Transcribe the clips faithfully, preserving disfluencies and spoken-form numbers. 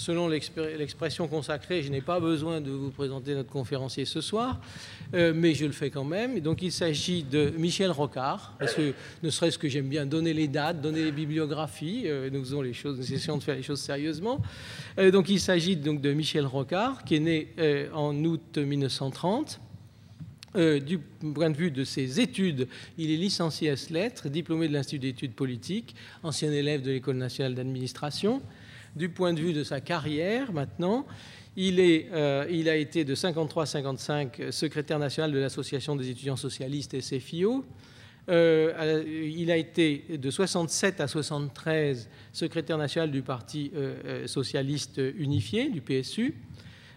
selon l'expression consacrée, je n'ai pas besoin de vous présenter notre conférencier ce soir, euh, mais je le fais quand même. Et donc il s'agit de Michel Rocard, parce que ne serait-ce que j'aime bien donner les dates, donner les bibliographies, euh, nous faisons les choses, nous essayons de faire les choses sérieusement. Euh, donc il s'agit donc de Michel Rocard, qui est né euh, en août mille neuf cent trente. Euh, du point de vue de ses études, il est licencié ès lettres, diplômé de l'Institut d'études politiques, ancien élève de l'École nationale d'administration. Du point de vue de sa carrière, maintenant, il, est, euh, il a été de cinquante-trois à cinquante-cinq secrétaire national de l'Association des étudiants socialistes S F I O. Euh, il a été de soixante-sept à soixante-treize secrétaire national du Parti euh, socialiste unifié, du P S U.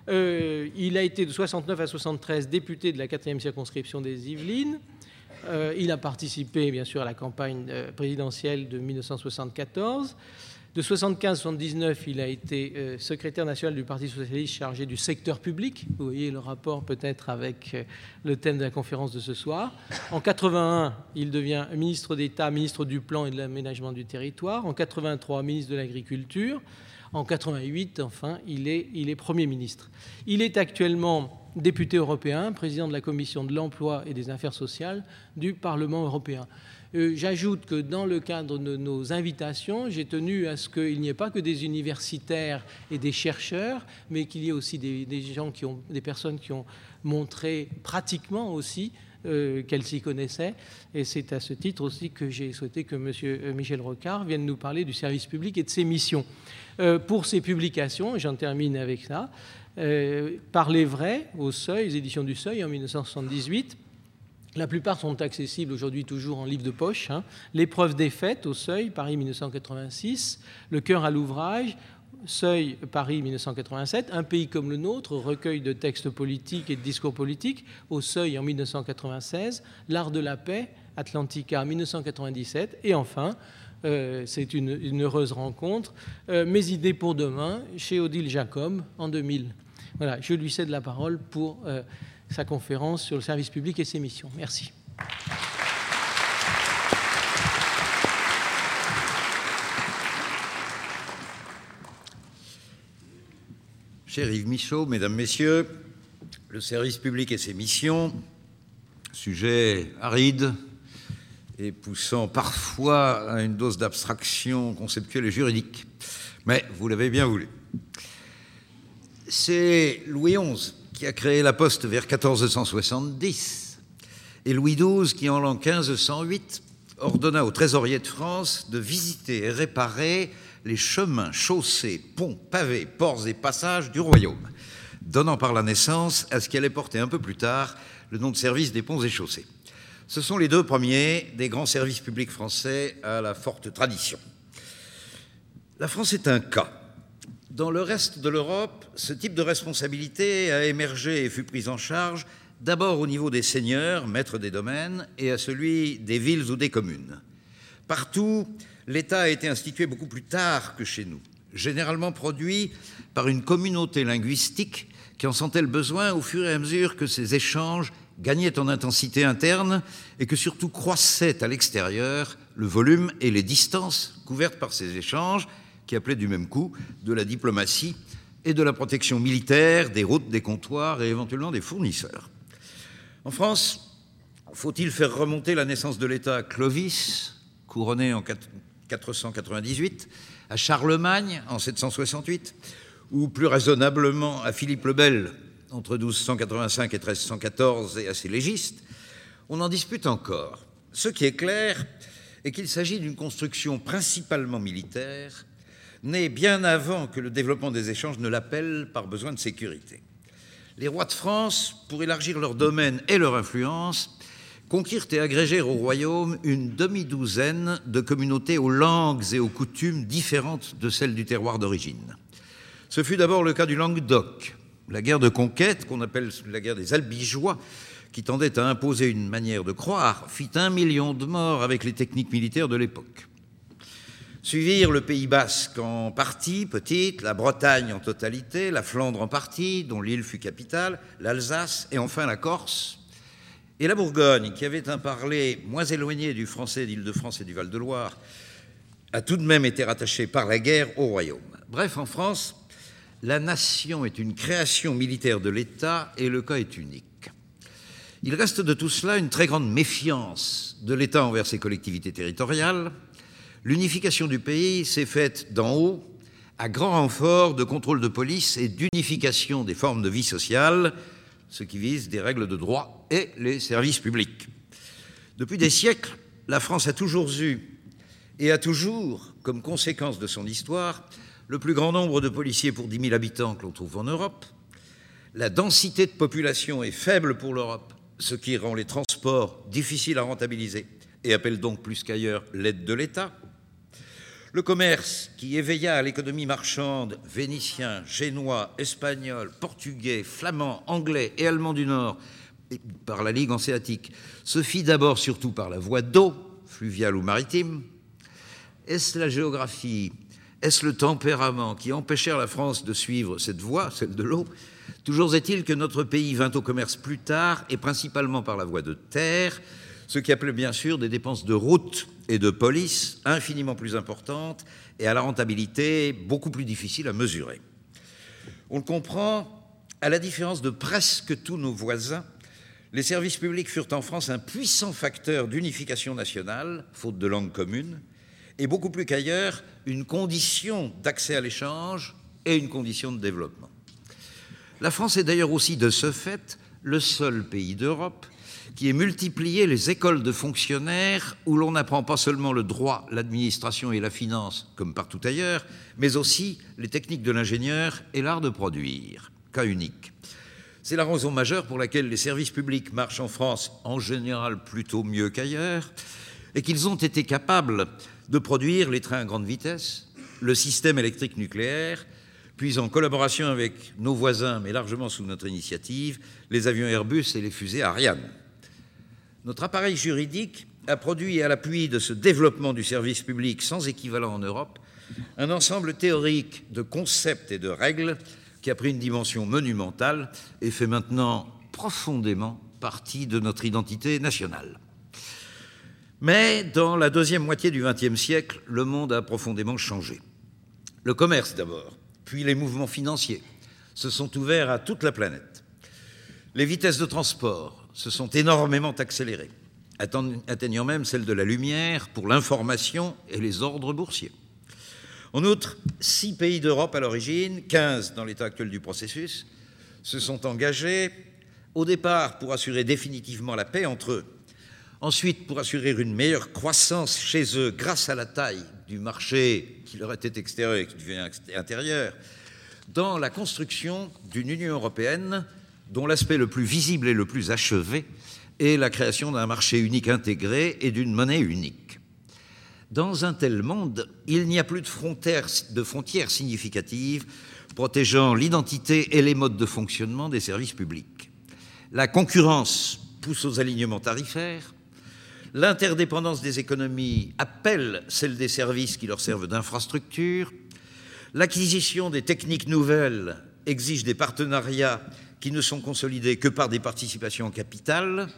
Euh, il a été de soixante-neuf à soixante-treize député de la quatrième circonscription des Yvelines. Euh, il a participé, bien sûr, à la campagne présidentielle de mille neuf cent soixante-quatorze. De soixante-quinze à soixante-dix-neuf, il a été euh, secrétaire national du Parti socialiste chargé du secteur public. Vous voyez le rapport peut-être avec euh, le thème de la conférence de ce soir. En quatre-vingt-un, il devient ministre d'État, ministre du Plan et de l'Aménagement du Territoire. En quatre-vingt-trois, ministre de l'Agriculture. En quatre-vingt-huit, enfin, il est, il est Premier ministre. Il est actuellement député européen, président de la Commission de l'Emploi et des Affaires sociales du Parlement européen. Euh, j'ajoute que dans le cadre de nos invitations, j'ai tenu à ce qu'il n'y ait pas que des universitaires et des chercheurs, mais qu'il y ait aussi des, des gens qui ont, des personnes qui ont montré pratiquement aussi euh, qu'elles s'y connaissaient. Et c'est à ce titre aussi que j'ai souhaité que M. Michel Rocard vienne nous parler du service public et de ses missions. Euh, pour ses publications, et j'en termine avec ça, euh, Parler vrai, au Seuil, les éditions du Seuil en mille neuf cent soixante-dix-huit. La plupart sont accessibles aujourd'hui toujours en livre de poche. Hein. L'épreuve des fêtes au Seuil, Paris mille neuf cent quatre-vingt-six. Le cœur à l'ouvrage, Seuil, Paris mille neuf cent quatre-vingt-sept. Un pays comme le nôtre, recueil de textes politiques et de discours politiques, au Seuil en mille neuf cent quatre-vingt-seize. L'art de la paix, Atlantica mille neuf cent quatre-vingt-dix-sept. Et enfin, euh, c'est une, une heureuse rencontre, euh, Mes idées pour demain, chez Odile Jacob en deux mille. Voilà, je lui cède la parole pour euh, sa conférence sur le service public et ses missions. Merci. Cher Yves Michaud, Mesdames, Messieurs, le service public et ses missions, sujet aride et poussant parfois à une dose d'abstraction conceptuelle et juridique. Mais vous l'avez bien voulu. C'est Louis onze qui a créé la Poste vers quatorze cent soixante-dix et Louis douze qui, en l'an quinze cent huit, ordonna au trésorier de France de visiter et réparer les chemins, chaussées, ponts, pavés, ports et passages du royaume, donnant par la naissance à ce qui allait porter un peu plus tard le nom de service des ponts et chaussées. Ce sont les deux premiers des grands services publics français à la forte tradition. La France est un cas. Dans le reste de l'Europe, ce type de responsabilité a émergé et fut pris en charge d'abord au niveau des seigneurs, maîtres des domaines, et à celui des villes ou des communes. Partout, l'État a été institué beaucoup plus tard que chez nous, généralement produit par une communauté linguistique qui en sentait le besoin au fur et à mesure que ces échanges gagnaient en intensité interne et que surtout croissaient à l'extérieur le volume et les distances couvertes par ces échanges, qui appelait du même coup de la diplomatie et de la protection militaire, des routes, des comptoirs et éventuellement des fournisseurs. En France, faut-il faire remonter la naissance de l'État à Clovis, couronné en quatre cent quatre-vingt-dix-huit, à Charlemagne en sept cent soixante-huit, ou plus raisonnablement à Philippe le Bel entre douze cent quatre-vingt-cinq et treize cent quatorze et à ses légistes? On en dispute encore. Ce qui est clair est qu'il s'agit d'une construction principalement militaire, née bien avant que le développement des échanges ne l'appelle par besoin de sécurité. Les rois de France, pour élargir leur domaine et leur influence, conquirent et agrégèrent au royaume une demi-douzaine de communautés aux langues et aux coutumes différentes de celles du terroir d'origine. Ce fut d'abord le cas du Languedoc. La guerre de conquête, qu'on appelle la guerre des Albigeois, qui tendait à imposer une manière de croire, fit un million de morts avec les techniques militaires de l'époque. Suivirent le Pays basque en partie petite, la Bretagne en totalité, la Flandre en partie, dont l'île fut capitale, l'Alsace et enfin la Corse, et la Bourgogne, qui avait un parler moins éloigné du français d'Île-de-France et du Val-de-Loire, a tout de même été rattachée par la guerre au royaume. Bref, en France, la nation est une création militaire de l'État et le cas est unique. Il reste de tout cela une très grande méfiance de l'État envers ses collectivités territoriales. L'unification du pays s'est faite d'en haut, à grand renfort de contrôle de police et d'unification des formes de vie sociale, ce qui vise des règles de droit et les services publics. Depuis des siècles, la France a toujours eu et a toujours, comme conséquence de son histoire, le plus grand nombre de policiers pour dix mille habitants que l'on trouve en Europe. La densité de population est faible pour l'Europe, ce qui rend les transports difficiles à rentabiliser et appelle donc plus qu'ailleurs l'aide de l'État. Le commerce qui éveilla à l'économie marchande vénitien, génois, espagnol, portugais, flamand, anglais et allemand du Nord et par la Ligue hanséatique se fit d'abord surtout par la voie d'eau, fluviale ou maritime. Est-ce la géographie, est-ce le tempérament qui empêchèrent la France de suivre cette voie, celle de l'eau ? Toujours est-il que notre pays vint au commerce plus tard et principalement par la voie de terre, ce qui appelait bien sûr des dépenses de route et de police infiniment plus importantes et à la rentabilité beaucoup plus difficile à mesurer. On le comprend, à la différence de presque tous nos voisins, les services publics furent en France un puissant facteur d'unification nationale, faute de langue commune, et beaucoup plus qu'ailleurs, une condition d'accès à l'échange et une condition de développement. La France est d'ailleurs aussi, de ce fait, le seul pays d'Europe qui ait multiplié les écoles de fonctionnaires où l'on n'apprend pas seulement le droit, l'administration et la finance, comme partout ailleurs, mais aussi les techniques de l'ingénieur et l'art de produire. Cas unique. C'est la raison majeure pour laquelle les services publics marchent en France, en général plutôt mieux qu'ailleurs, et qu'ils ont été capables de produire les trains à grande vitesse, le système électrique nucléaire, puis en collaboration avec nos voisins, mais largement sous notre initiative, les avions Airbus et les fusées Ariane. Notre appareil juridique a produit, à l'appui de ce développement du service public sans équivalent en Europe, un ensemble théorique de concepts et de règles qui a pris une dimension monumentale et fait maintenant profondément partie de notre identité nationale. Mais dans la deuxième moitié du vingtième siècle, le monde a profondément changé. Le commerce d'abord, puis les mouvements financiers se sont ouverts à toute la planète. Les vitesses de transport se sont énormément accélérées, atteignant même celle de la lumière pour l'information et les ordres boursiers. En outre, six pays d'Europe à l'origine, quinze dans l'état actuel du processus, se sont engagés, au départ pour assurer définitivement la paix entre eux, ensuite pour assurer une meilleure croissance chez eux grâce à la taille du marché qui leur était extérieur et qui devient intérieur, dans la construction d'une Union européenne dont l'aspect le plus visible et le plus achevé est la création d'un marché unique intégré et d'une monnaie unique. Dans un tel monde, il n'y a plus de frontières, de frontières significatives protégeant l'identité et les modes de fonctionnement des services publics. La concurrence pousse aux alignements tarifaires, l'interdépendance des économies appelle celle des services qui leur servent d'infrastructure, l'acquisition des techniques nouvelles exige des partenariats qui ne sont consolidés que par des participations en capital,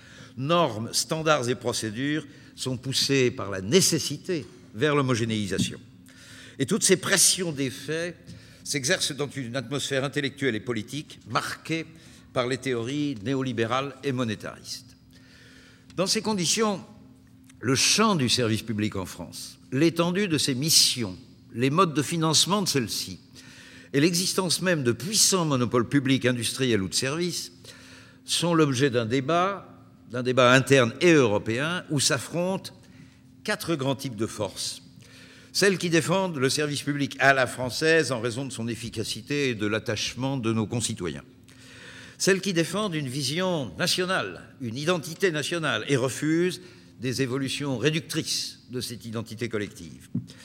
normes, standards et procédures sont poussés par la nécessité vers l'homogénéisation. Et toutes ces pressions des faits s'exercent dans une atmosphère intellectuelle et politique marquée par les théories néolibérales et monétaristes. Dans ces conditions, le champ du service public en France, l'étendue de ses missions, les modes de financement de celles-ci, et l'existence même de puissants monopoles publics, industriels ou de services sont l'objet d'un débat, d'un débat interne et européen où s'affrontent quatre grands types de forces. Celles qui défendent le service public à la française en raison de son efficacité et de l'attachement de nos concitoyens. Celles qui défendent une vision nationale, une identité nationale et refusent des évolutions réductrices de cette identité collective.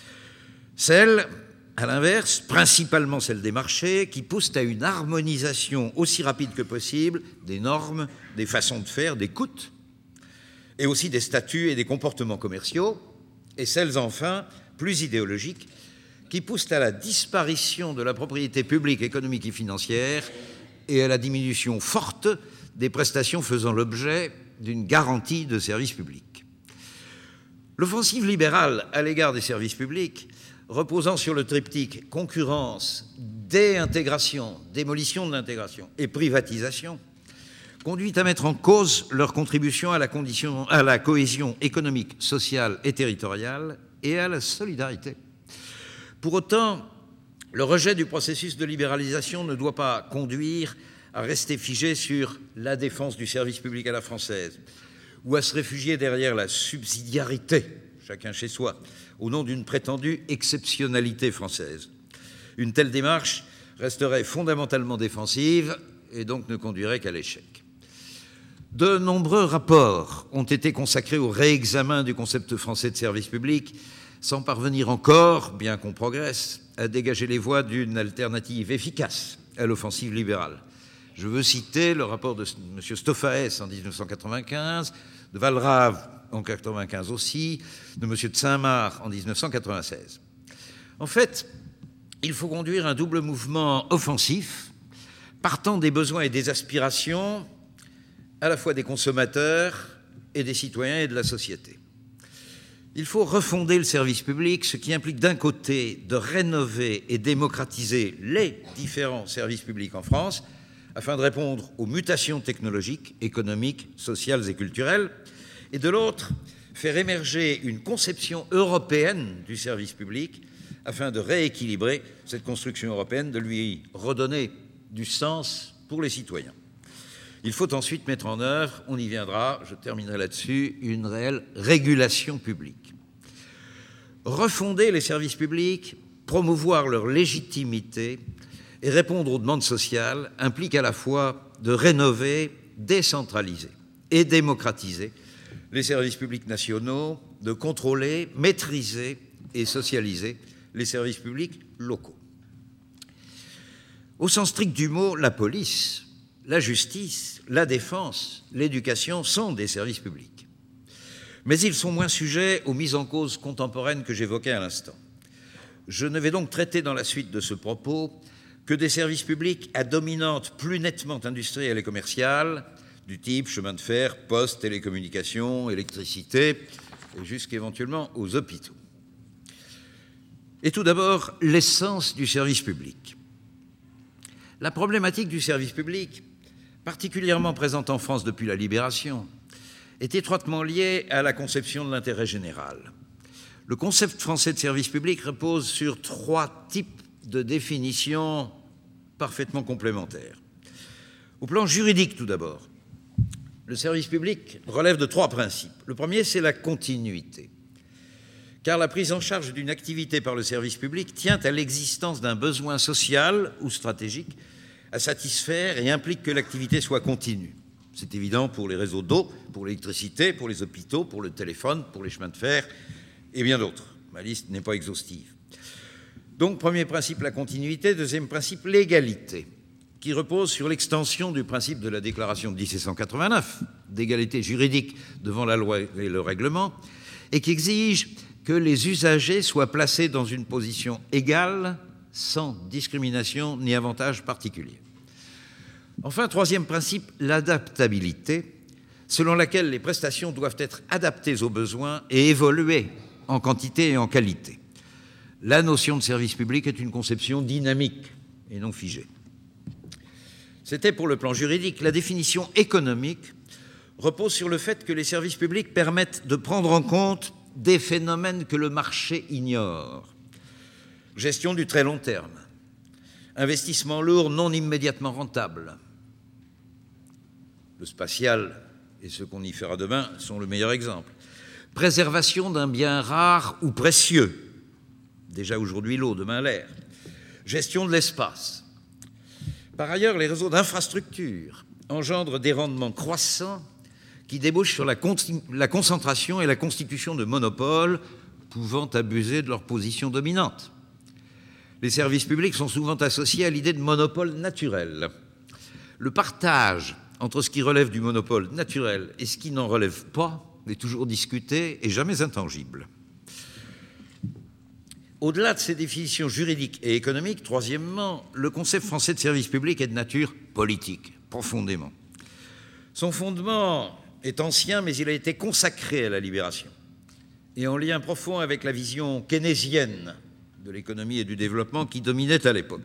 Celles, à l'inverse, principalement celles des marchés, qui poussent à une harmonisation aussi rapide que possible des normes, des façons de faire, des coûts, et aussi des statuts et des comportements commerciaux, et celles, enfin, plus idéologiques, qui poussent à la disparition de la propriété publique, économique et financière, et à la diminution forte des prestations faisant l'objet d'une garantie de service public. L'offensive libérale à l'égard des services publics reposant sur le triptyque concurrence, déintégration, démolition de l'intégration et privatisation, conduit à mettre en cause leur contribution à la, condition, à la cohésion économique, sociale et territoriale et à la solidarité. Pour autant, le rejet du processus de libéralisation ne doit pas conduire à rester figé sur la défense du service public à la française ou à se réfugier derrière la subsidiarité, chacun chez soi, au nom d'une prétendue exceptionnalité française. Une telle démarche resterait fondamentalement défensive et donc ne conduirait qu'à l'échec. De nombreux rapports ont été consacrés au réexamen du concept français de service public, sans parvenir encore, bien qu'on progresse, à dégager les voies d'une alternative efficace à l'offensive libérale. Je veux citer le rapport de M. Stoffaes en dix-neuf cent quatre-vingt-quinze, de Valrave en mille neuf cent quatre-vingt-quinze aussi, de M. de Saint-Marc en dix-neuf cent quatre-vingt-seize. En fait, il faut conduire un double mouvement offensif, partant des besoins et des aspirations à la fois des consommateurs et des citoyens et de la société. Il faut refonder le service public, ce qui implique d'un côté de rénover et démocratiser les différents services publics en France afin de répondre aux mutations technologiques, économiques, sociales et culturelles, et de l'autre, faire émerger une conception européenne du service public afin de rééquilibrer cette construction européenne, de lui redonner du sens pour les citoyens. Il faut ensuite mettre en œuvre, on y viendra, je terminerai là-dessus, une réelle régulation publique. Refonder les services publics, promouvoir leur légitimité et répondre aux demandes sociales implique à la fois de rénover, décentraliser et démocratiser les services publics nationaux, de contrôler, maîtriser et socialiser les services publics locaux. Au sens strict du mot, la police, la justice, la défense, l'éducation sont des services publics. Mais ils sont moins sujets aux mises en cause contemporaines que j'évoquais à l'instant. Je ne vais donc traiter dans la suite de ce propos que des services publics à dominante plus nettement industrielle et commerciale, du type chemin de fer, poste, télécommunications, électricité, et jusqu'éventuellement aux hôpitaux. Et tout d'abord, l'essence du service public. La problématique du service public, particulièrement présente en France depuis la Libération, est étroitement liée à la conception de l'intérêt général. Le concept français de service public repose sur trois types de définitions parfaitement complémentaires. Au plan juridique, tout d'abord, le service public relève de trois principes. Le premier, c'est la continuité, car la prise en charge d'une activité par le service public tient à l'existence d'un besoin social ou stratégique à satisfaire et implique que l'activité soit continue. C'est évident pour les réseaux d'eau, pour l'électricité, pour les hôpitaux, pour le téléphone, pour les chemins de fer et bien d'autres. Ma liste n'est pas exhaustive. Donc, premier principe, la continuité. Deuxième principe, l'égalité, qui repose sur l'extension du principe de la Déclaration de dix-sept cent quatre-vingt-neuf, d'égalité juridique devant la loi et le règlement, et qui exige que les usagers soient placés dans une position égale, sans discrimination ni avantage particulier. Enfin, troisième principe, l'adaptabilité, selon laquelle les prestations doivent être adaptées aux besoins et évoluer en quantité et en qualité. La notion de service public est une conception dynamique et non figée. C'était pour le plan juridique. La définition économique repose sur le fait que les services publics permettent de prendre en compte des phénomènes que le marché ignore. Gestion du très long terme, investissement lourd non immédiatement rentable. Le spatial et ce qu'on y fera demain sont le meilleur exemple. Préservation d'un bien rare ou précieux, déjà aujourd'hui l'eau, demain l'air. Gestion de l'espace. Par ailleurs, les réseaux d'infrastructures engendrent des rendements croissants qui débouchent sur la, con la concentration et la constitution de monopoles pouvant abuser de leur position dominante. Les services publics sont souvent associés à l'idée de monopole naturel. Le partage entre ce qui relève du monopole naturel et ce qui n'en relève pas est toujours discuté et jamais intangible. Au-delà de ces définitions juridiques et économiques, troisièmement, le concept français de service public est de nature politique, profondément. Son fondement est ancien, mais il a été consacré à la Libération et en lien profond avec la vision keynésienne de l'économie et du développement qui dominait à l'époque.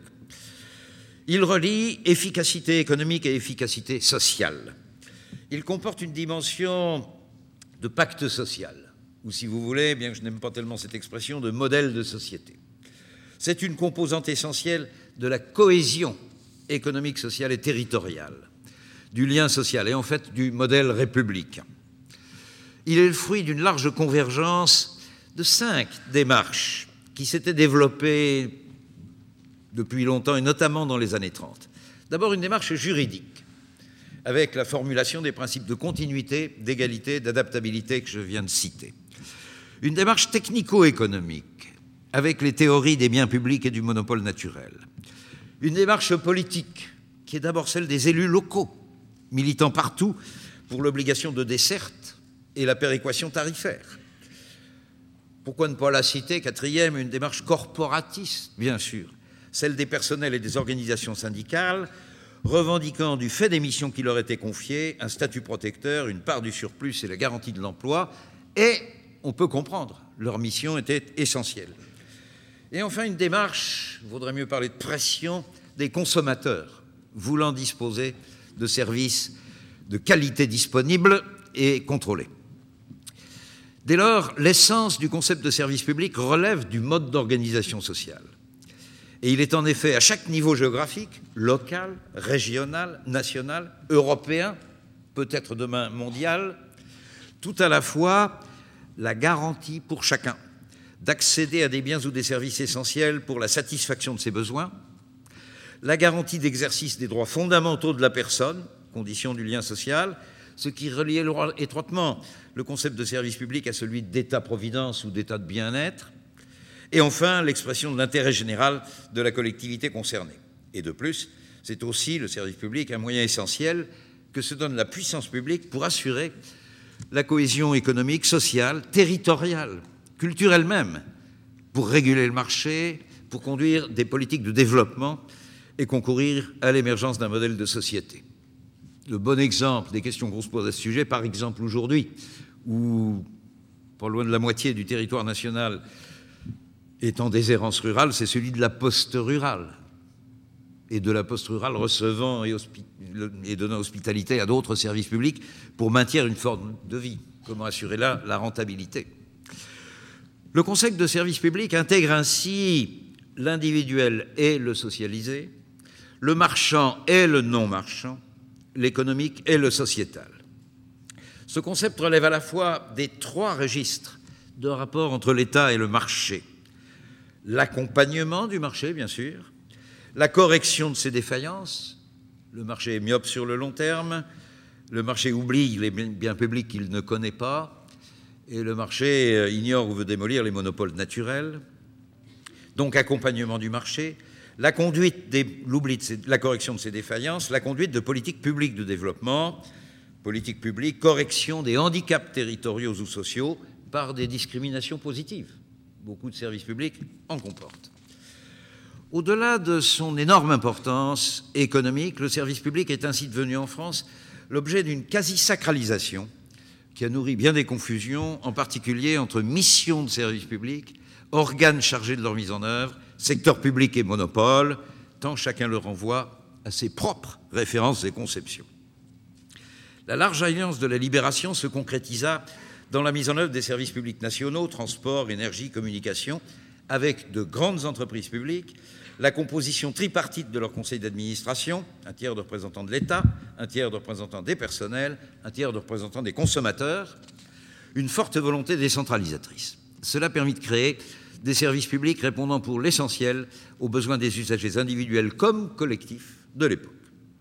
Il relie efficacité économique et efficacité sociale. Il comporte une dimension de pacte social, ou si vous voulez, bien que je n'aime pas tellement cette expression, de modèle de société. C'est une composante essentielle de la cohésion économique, sociale et territoriale, du lien social et en fait du modèle républicain. Il est le fruit d'une large convergence de cinq démarches qui s'étaient développées depuis longtemps et notamment dans les années trente. D'abord une démarche juridique, avec la formulation des principes de continuité, d'égalité, d'adaptabilité que je viens de citer. Une démarche technico-économique, avec les théories des biens publics et du monopole naturel. Une démarche politique, qui est d'abord celle des élus locaux, militant partout pour l'obligation de desserte et la péréquation tarifaire. Pourquoi ne pas la citer, quatrième, une démarche corporatiste, bien sûr, celle des personnels et des organisations syndicales, revendiquant du fait des missions qui leur étaient confiées un statut protecteur, une part du surplus et la garantie de l'emploi, et on peut comprendre, leur mission était essentielle. Et enfin, une démarche, il vaudrait mieux parler de pression, des consommateurs, voulant disposer de services de qualité disponibles et contrôlés. Dès lors, l'essence du concept de service public relève du mode d'organisation sociale. Et il est en effet à chaque niveau géographique, local, régional, national, européen, peut-être demain mondial, tout à la fois la garantie pour chacun d'accéder à des biens ou des services essentiels pour la satisfaction de ses besoins, la garantie d'exercice des droits fondamentaux de la personne, condition du lien social, ce qui reliait étroitement le concept de service public à celui d'État-providence ou d'État de bien-être, et enfin, l'expression de l'intérêt général de la collectivité concernée. Et de plus, c'est aussi, le service public, un moyen essentiel que se donne la puissance publique pour assurer la cohésion économique, sociale, territoriale, culturelle même, pour réguler le marché, pour conduire des politiques de développement et concourir à l'émergence d'un modèle de société. Le bon exemple des questions qu'on se pose à ce sujet, par exemple aujourd'hui, où pas loin de la moitié du territoire national est en déshérence rurale, c'est celui de la poste rurale, et de la poste rurale recevant et, et donnant hospitalité à d'autres services publics pour maintenir une forme de vie. Comment assurer là la rentabilité? Le concept de service public intègre ainsi l'individuel et le socialisé, le marchand et le non-marchand, l'économique et le sociétal. Ce concept relève à la fois des trois registres de rapport entre l'État et le marché. L'accompagnement du marché, bien sûr, la correction de ses défaillances, le marché est myope sur le long terme, le marché oublie les biens publics qu'il ne connaît pas, et le marché ignore ou veut démolir les monopoles naturels. Donc accompagnement du marché, la conduite des, l'oubli de ses, la correction de ses défaillances, la conduite de politiques publiques de développement, politique publique, correction des handicaps territoriaux ou sociaux par des discriminations positives. Beaucoup de services publics en comportent. Au-delà de son énorme importance économique, le service public est ainsi devenu en France l'objet d'une quasi-sacralisation qui a nourri bien des confusions, en particulier entre mission de service public, organes chargés de leur mise en œuvre, secteur public et monopole, tant chacun le renvoie à ses propres références et conceptions. La large alliance de la libération se concrétisa dans la mise en œuvre des services publics nationaux, transport, énergie, communication, avec de grandes entreprises publiques, la composition tripartite de leur conseil d'administration, un tiers de représentants de l'État, un tiers de représentants des personnels, un tiers de représentants des consommateurs, une forte volonté décentralisatrice. Cela permit de créer des services publics répondant pour l'essentiel aux besoins des usagers individuels comme collectifs de l'époque.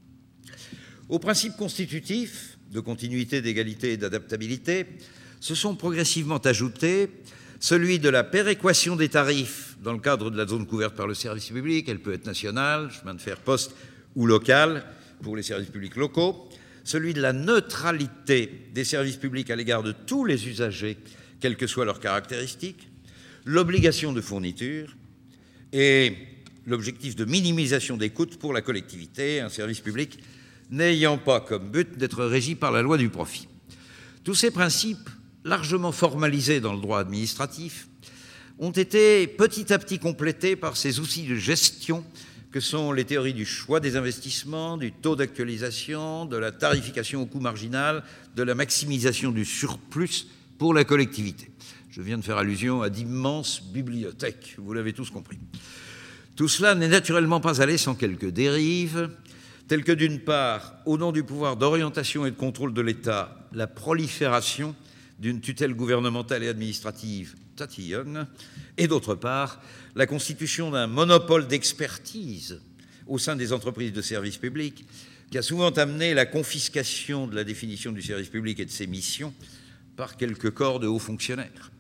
Aux principes constitutifs de continuité, d'égalité et d'adaptabilité, se sont progressivement ajoutés celui de la péréquation des tarifs dans le cadre de la zone couverte par le service public, elle peut être nationale, chemin de fer, poste ou locale pour les services publics locaux, celui de la neutralité des services publics à l'égard de tous les usagers, quelles que soient leurs caractéristiques, l'obligation de fourniture et l'objectif de minimisation des coûts pour la collectivité, un service public n'ayant pas comme but d'être régi par la loi du profit. Tous ces principes, largement formalisés dans le droit administratif, ont été petit à petit complétés par ces outils de gestion que sont les théories du choix des investissements, du taux d'actualisation, de la tarification au coût marginal, de la maximisation du surplus pour la collectivité. Je viens de faire allusion à d'immenses bibliothèques, vous l'avez tous compris. Tout cela n'est naturellement pas allé sans quelques dérives, telles que d'une part, au nom du pouvoir d'orientation et de contrôle de l'État, la prolifération d'une tutelle gouvernementale et administrative tatillonne, et d'autre part, la constitution d'un monopole d'expertise au sein des entreprises de service public, qui a souvent amené la confiscation de la définition du service public et de ses missions par quelques corps de hauts fonctionnaires.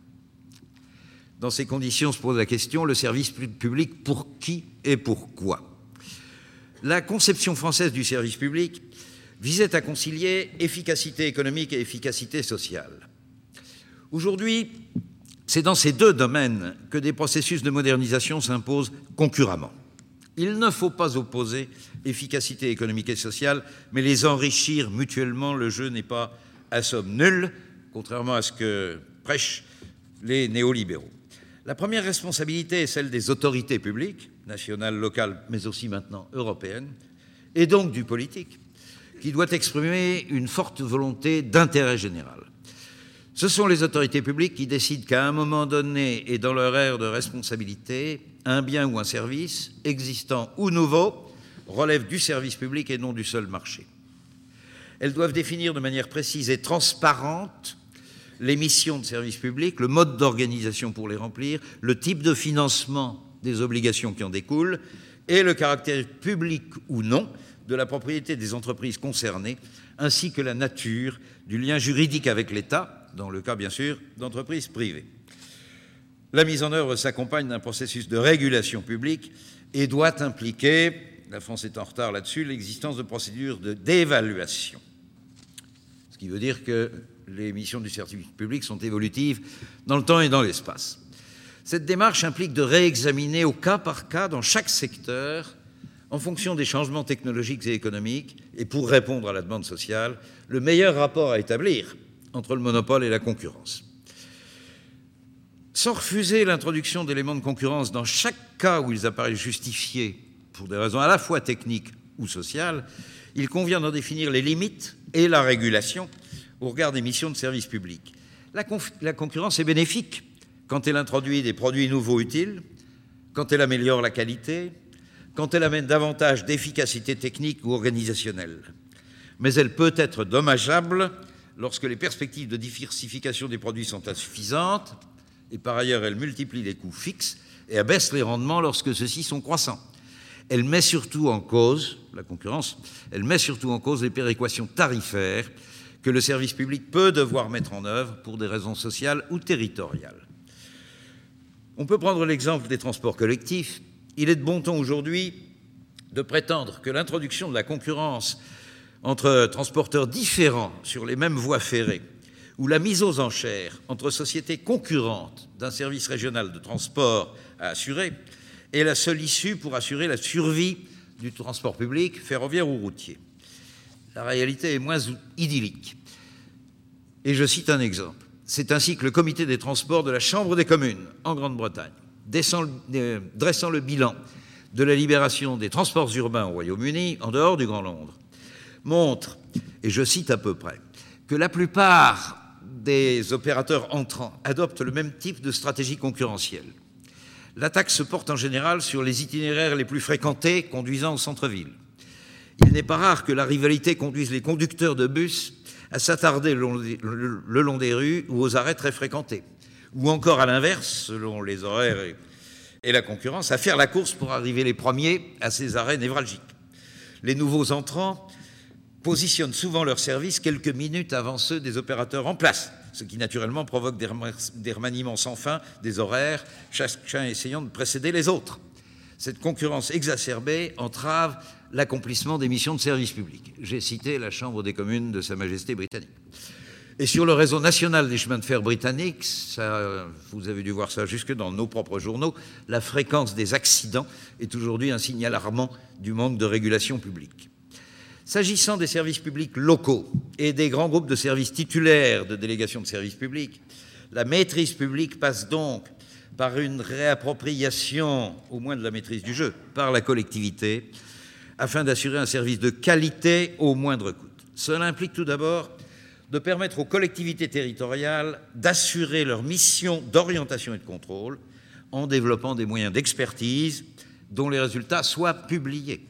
Dans ces conditions se pose la question, le service public pour qui et pourquoi? La conception française du service public visait à concilier efficacité économique et efficacité sociale. Aujourd'hui, c'est dans ces deux domaines que des processus de modernisation s'imposent concurremment. Il ne faut pas opposer efficacité économique et sociale, mais les enrichir mutuellement. Le jeu n'est pas à somme nulle, contrairement à ce que prêchent les néolibéraux. La première responsabilité est celle des autorités publiques, nationales, locales, mais aussi maintenant européennes, et donc du politique, qui doit exprimer une forte volonté d'intérêt général. Ce sont les autorités publiques qui décident qu'à un moment donné et dans leur ère de responsabilité, un bien ou un service, existant ou nouveau, relève du service public et non du seul marché. Elles doivent définir de manière précise et transparente les missions de service public, le mode d'organisation pour les remplir, le type de financement des obligations qui en découlent et le caractère public ou non de la propriété des entreprises concernées, ainsi que la nature du lien juridique avec l'État, dans le cas, bien sûr, d'entreprises privées. La mise en œuvre s'accompagne d'un processus de régulation publique et doit impliquer, la France est en retard là-dessus, l'existence de procédures de d'évaluation. Ce qui veut dire que les missions du service public sont évolutives dans le temps et dans l'espace. Cette démarche implique de réexaminer au cas par cas dans chaque secteur, en fonction des changements technologiques et économiques, et pour répondre à la demande sociale, le meilleur rapport à établir entre le monopole et la concurrence. Sans refuser l'introduction d'éléments de concurrence dans chaque cas où ils apparaissent justifiés pour des raisons à la fois techniques ou sociales, il convient d'en définir les limites et la régulation au regard des missions de service public. La, la concurrence est bénéfique quand elle introduit des produits nouveaux utiles, quand elle améliore la qualité, quand elle amène davantage d'efficacité technique ou organisationnelle. Mais elle peut être dommageable lorsque les perspectives de diversification des produits sont insuffisantes, et par ailleurs elle multiplie les coûts fixes et abaisse les rendements lorsque ceux-ci sont croissants. Elle met surtout en cause, la concurrence, elle met surtout en cause les péréquations tarifaires que le service public peut devoir mettre en œuvre pour des raisons sociales ou territoriales. On peut prendre l'exemple des transports collectifs. Il est de bon ton aujourd'hui de prétendre que l'introduction de la concurrence entre transporteurs différents sur les mêmes voies ferrées ou la mise aux enchères entre sociétés concurrentes d'un service régional de transport à assurer est la seule issue pour assurer la survie du transport public, ferroviaire ou routier. La réalité est moins idyllique. Et je cite un exemple. C'est ainsi que le comité des transports de la Chambre des communes en Grande-Bretagne, dressant le bilan de la libération des transports urbains au Royaume-Uni, en dehors du Grand Londres, montre, et je cite à peu près, que la plupart des opérateurs entrants adoptent le même type de stratégie concurrentielle. L'attaque se porte en général sur les itinéraires les plus fréquentés conduisant au centre-ville. Il n'est pas rare que la rivalité conduise les conducteurs de bus à s'attarder le long des, le, le long des rues ou aux arrêts très fréquentés, ou encore à l'inverse, selon les horaires et, et la concurrence, à faire la course pour arriver les premiers à ces arrêts névralgiques. Les nouveaux entrants positionnent souvent leurs services quelques minutes avant ceux des opérateurs en place, ce qui naturellement provoque des, des remaniements sans fin des horaires, chacun essayant de précéder les autres. Cette concurrence exacerbée entrave l'accomplissement des missions de service public. J'ai cité la Chambre des communes de Sa Majesté britannique. Et sur le réseau national des chemins de fer britanniques, ça, vous avez dû voir ça jusque dans nos propres journaux, la fréquence des accidents est aujourd'hui un signe alarmant du manque de régulation publique. S'agissant des services publics locaux et des grands groupes de services titulaires de délégations de services publics, la maîtrise publique passe donc par une réappropriation, au moins de la maîtrise du jeu, par la collectivité, afin d'assurer un service de qualité au moindre coût. Cela implique tout d'abord de permettre aux collectivités territoriales d'assurer leur mission d'orientation et de contrôle en développant des moyens d'expertise dont les résultats soient publiés.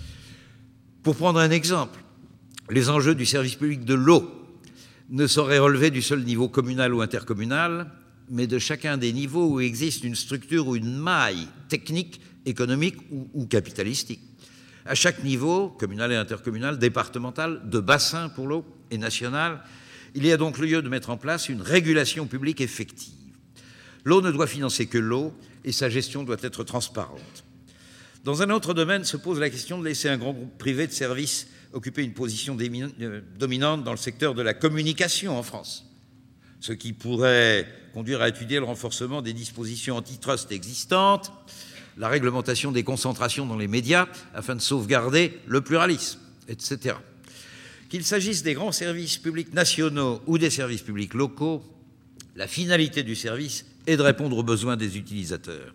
Pour prendre un exemple, les enjeux du service public de l'eau ne sauraient relever du seul niveau communal ou intercommunal, mais de chacun des niveaux où existe une structure ou une maille technique, économique ou, ou capitalistique. À chaque niveau, communal et intercommunal, départemental, de bassin pour l'eau et national, il y a donc lieu de mettre en place une régulation publique effective. L'eau ne doit financer que l'eau et sa gestion doit être transparente. Dans un autre domaine se pose la question de laisser un grand groupe privé de services occuper une position dominante dans le secteur de la communication en France, ce qui pourrait conduire à étudier le renforcement des dispositions antitrust existantes, la réglementation des concentrations dans les médias afin de sauvegarder le pluralisme, et cetera. Qu'il s'agisse des grands services publics nationaux ou des services publics locaux, la finalité du service est de répondre aux besoins des utilisateurs.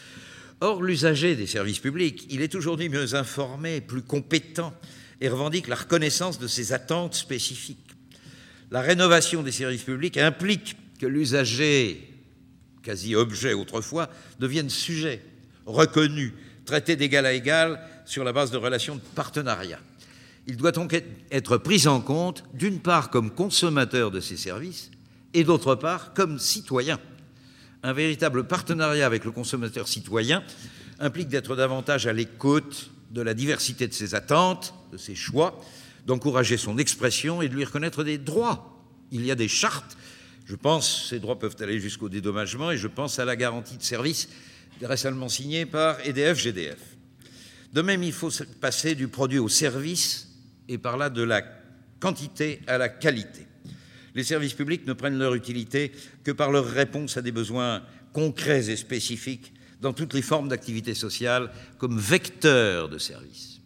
Or, l'usager des services publics, il est aujourd'hui mieux informé, plus compétent et revendique la reconnaissance de ses attentes spécifiques. La rénovation des services publics implique que l'usager, quasi objet autrefois, devienne sujet, reconnu, traité d'égal à égal sur la base de relations de partenariat. Il doit donc être pris en compte, d'une part comme consommateur de ces services et d'autre part comme citoyen. Un véritable partenariat avec le consommateur citoyen implique d'être davantage à l'écoute de la diversité de ses attentes, de ses choix, d'encourager son expression et de lui reconnaître des droits. Il y a des chartes, je pense, ces droits peuvent aller jusqu'au dédommagement, et je pense à la garantie de service récemment signée par E D F G D F. De même, il faut passer du produit au service, et par là de la quantité à la qualité. Les services publics ne prennent leur utilité que par leur réponse à des besoins concrets et spécifiques dans toutes les formes d'activité sociale comme vecteurs de services.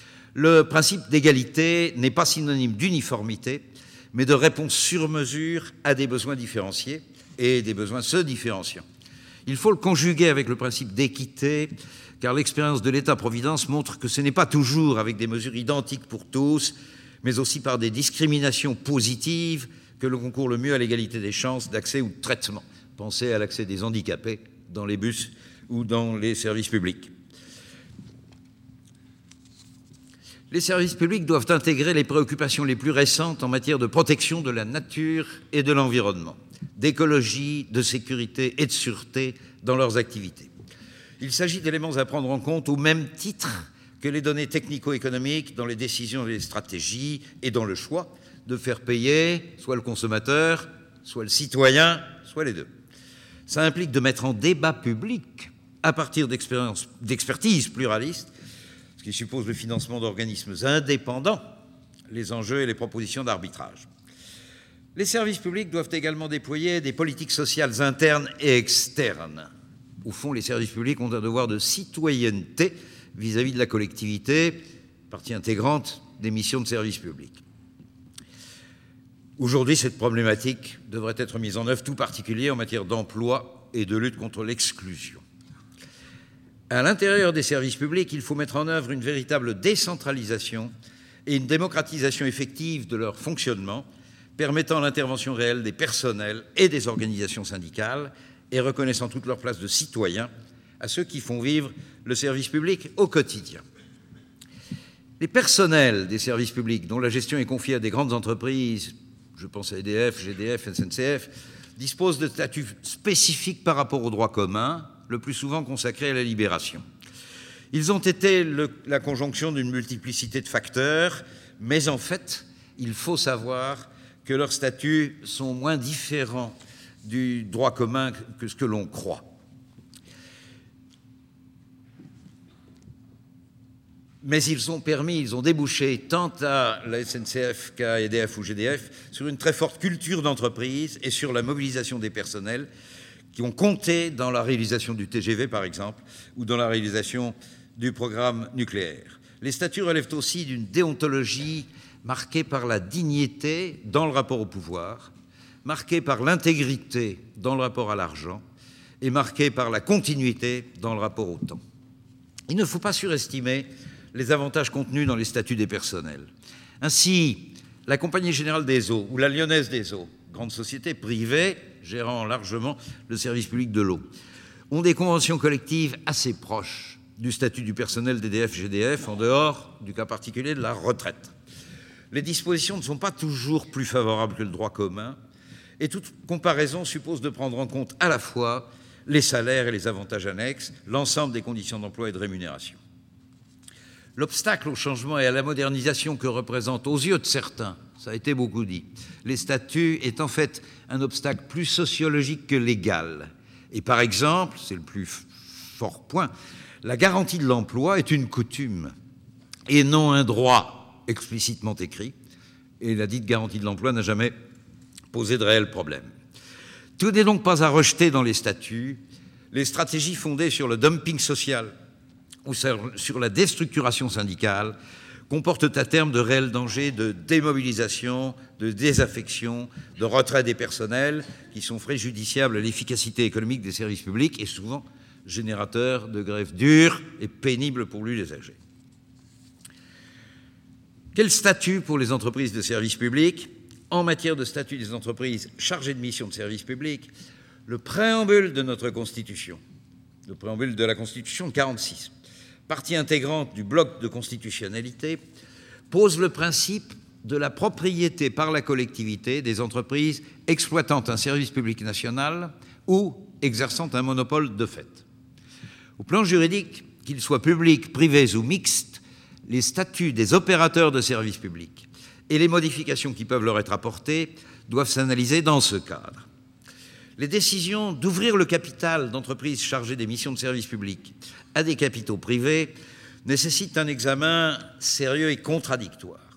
Le principe d'égalité n'est pas synonyme d'uniformité, mais de réponse sur mesure à des besoins différenciés et des besoins se différenciant. Il faut le conjuguer avec le principe d'équité, car l'expérience de l'État-providence montre que ce n'est pas toujours avec des mesures identiques pour tous, mais aussi par des discriminations positives que l'on concourt le mieux à l'égalité des chances d'accès ou de traitement. Pensez à l'accès des handicapés dans les bus ou dans les services publics. Les services publics doivent intégrer les préoccupations les plus récentes en matière de protection de la nature et de l'environnement, d'écologie, de sécurité et de sûreté dans leurs activités. Il s'agit d'éléments à prendre en compte au même titre que les données technico-économiques dans les décisions et les stratégies et dans le choix de faire payer soit le consommateur, soit le citoyen, soit les deux. Ça implique de mettre en débat public, à partir d'expériences, d'expertises pluralistes, ce qui suppose le financement d'organismes indépendants, les enjeux et les propositions d'arbitrage. Les services publics doivent également déployer des politiques sociales internes et externes. Au fond, les services publics ont un devoir de citoyenneté vis-à-vis de la collectivité, partie intégrante des missions de service public. Aujourd'hui, cette problématique devrait être mise en œuvre, tout particulier en matière d'emploi et de lutte contre l'exclusion. À l'intérieur des services publics, il faut mettre en œuvre une véritable décentralisation et une démocratisation effective de leur fonctionnement, permettant l'intervention réelle des personnels et des organisations syndicales et reconnaissant toute leur place de citoyens à ceux qui font vivre le service public au quotidien. Les personnels des services publics, dont la gestion est confiée à des grandes entreprises, je pense à E D F, G D F, S N C F, disposent de statuts spécifiques par rapport au droit commun, le plus souvent consacrés à la libération. Ils ont été le, la conjonction d'une multiplicité de facteurs, mais en fait, il faut savoir que leurs statuts sont moins différents du droit commun que ce que l'on croit. Mais ils ont permis, ils ont débouché tant à la S N C F qu'à E D F ou G D F sur une très forte culture d'entreprise et sur la mobilisation des personnels qui ont compté dans la réalisation du T G V, par exemple, ou dans la réalisation du programme nucléaire. Les statuts relèvent aussi d'une déontologie marquée par la dignité dans le rapport au pouvoir, marquée par l'intégrité dans le rapport à l'argent est marquée par la continuité dans le rapport au temps. Il ne faut pas surestimer les avantages contenus dans les statuts des personnels. Ainsi, la Compagnie Générale des Eaux ou la Lyonnaise des Eaux, grande société privée gérant largement le service public de l'eau, ont des conventions collectives assez proches du statut du personnel d'E D F G D F, en dehors du cas particulier de la retraite. Les dispositions ne sont pas toujours plus favorables que le droit commun, et toute comparaison suppose de prendre en compte à la fois les salaires et les avantages annexes, l'ensemble des conditions d'emploi et de rémunération. L'obstacle au changement et à la modernisation que représentent, aux yeux de certains, ça a été beaucoup dit, les statuts est en fait un obstacle plus sociologique que légal. Et par exemple, c'est le plus fort point, la garantie de l'emploi est une coutume et non un droit explicitement écrit, et la dite garantie de l'emploi n'a jamais posé de réels problèmes. Tout n'est donc pas à rejeter dans les statuts. Les stratégies fondées sur le dumping social ou sur la déstructuration syndicale comportent à terme de réels dangers de démobilisation, de désaffection, de retrait des personnels qui sont préjudiciables à l'efficacité économique des services publics et souvent générateurs de grèves dures et pénibles pour l'usager. Quel statut pour les entreprises de services publics? En matière de statut des entreprises chargées de missions de service public, le préambule de notre Constitution, le préambule de la Constitution de quarante-six, partie intégrante du bloc de constitutionnalité, pose le principe de la propriété par la collectivité des entreprises exploitant un service public national ou exerçant un monopole de fait. Au plan juridique, qu'ils soient publics, privés ou mixtes, les statuts des opérateurs de services publics et les modifications qui peuvent leur être apportées doivent s'analyser dans ce cadre. Les décisions d'ouvrir le capital d'entreprises chargées des missions de service public à des capitaux privés nécessitent un examen sérieux et contradictoire.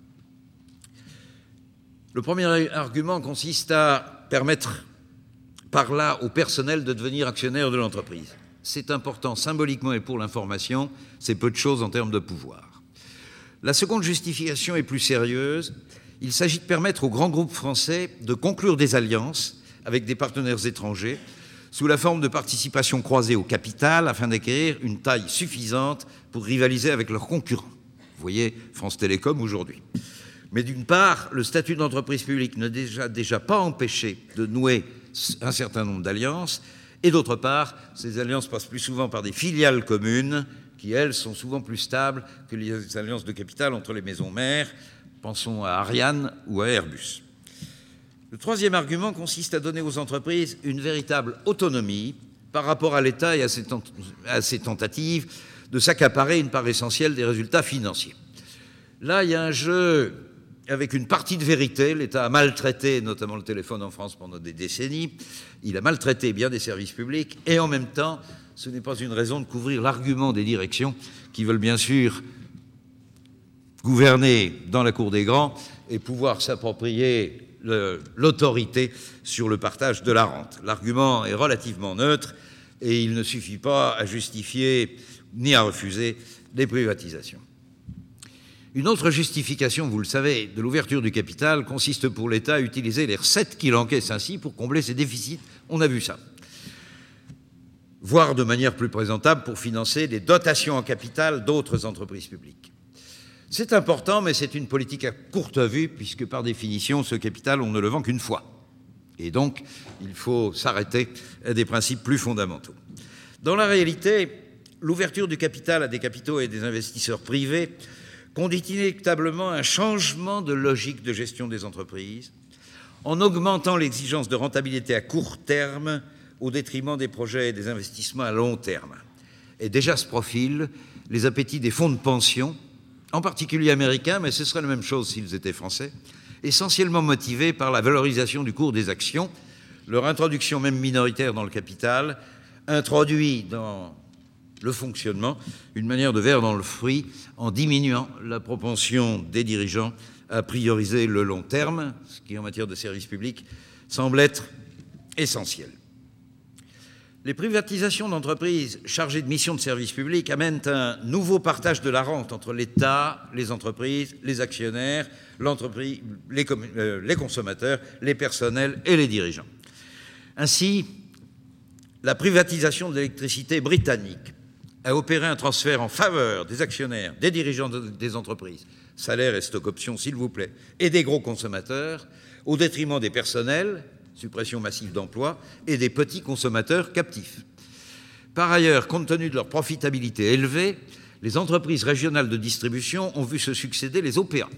Le premier argument consiste à permettre par là au personnel de devenir actionnaire de l'entreprise. C'est important symboliquement et pour l'information, c'est peu de choses en termes de pouvoir. La seconde justification est plus sérieuse. Il s'agit de permettre aux grands groupes français de conclure des alliances avec des partenaires étrangers sous la forme de participation croisée au capital afin d'acquérir une taille suffisante pour rivaliser avec leurs concurrents. Vous voyez France Télécom aujourd'hui. Mais d'une part, le statut d'entreprise publique ne déjà, déjà pas empêché de nouer un certain nombre d'alliances, et d'autre part, ces alliances passent plus souvent par des filiales communes qui, elles, sont souvent plus stables que les alliances de capital entre les maisons mères. Pensons à Ariane ou à Airbus. Le troisième argument consiste à donner aux entreprises une véritable autonomie par rapport à l'État et à ses, tent- à ses tentatives de s'accaparer une part essentielle des résultats financiers. Là, il y a un jeu avec une partie de vérité. L'État a maltraité notamment le téléphone en France pendant des décennies. Il a maltraité bien des services publics et en même temps, ce n'est pas une raison de couvrir l'argument des directions qui veulent bien sûr gouverner dans la cour des grands et pouvoir s'approprier le, l'autorité sur le partage de la rente. L'argument est relativement neutre et il ne suffit pas à justifier ni à refuser des privatisations. Une autre justification, vous le savez, de l'ouverture du capital consiste pour l'État à utiliser les recettes qu'il encaisse ainsi pour combler ses déficits. On a vu ça. Voire de manière plus présentable pour financer des dotations en capital d'autres entreprises publiques. C'est important, mais c'est une politique à courte vue, puisque par définition, ce capital, on ne le vend qu'une fois. Et donc, il faut s'arrêter à des principes plus fondamentaux. Dans la réalité, l'ouverture du capital à des capitaux et des investisseurs privés conduit inéluctablement un changement de logique de gestion des entreprises, en augmentant l'exigence de rentabilité à court terme au détriment des projets et des investissements à long terme. Et déjà se profilent les appétits des fonds de pension, en particulier américains, mais ce serait la même chose s'ils étaient français, essentiellement motivés par la valorisation du cours des actions, leur introduction même minoritaire dans le capital, introduit dans le fonctionnement, une manière de verre dans le fruit, en diminuant la propension des dirigeants à prioriser le long terme, ce qui en matière de service public semble être essentiel. Les privatisations d'entreprises chargées de missions de service public amènent un nouveau partage de la rente entre l'État, les entreprises, les actionnaires, l'entreprise, les, euh, les consommateurs, les personnels et les dirigeants. Ainsi, la privatisation de l'électricité britannique a opéré un transfert en faveur des actionnaires, des dirigeants de, des entreprises, salaires et stock options s'il vous plaît, et des gros consommateurs, au détriment des personnels, suppression massive d'emplois, et des petits consommateurs captifs. Par ailleurs, compte tenu de leur profitabilité élevée, les entreprises régionales de distribution ont vu se succéder les O P A.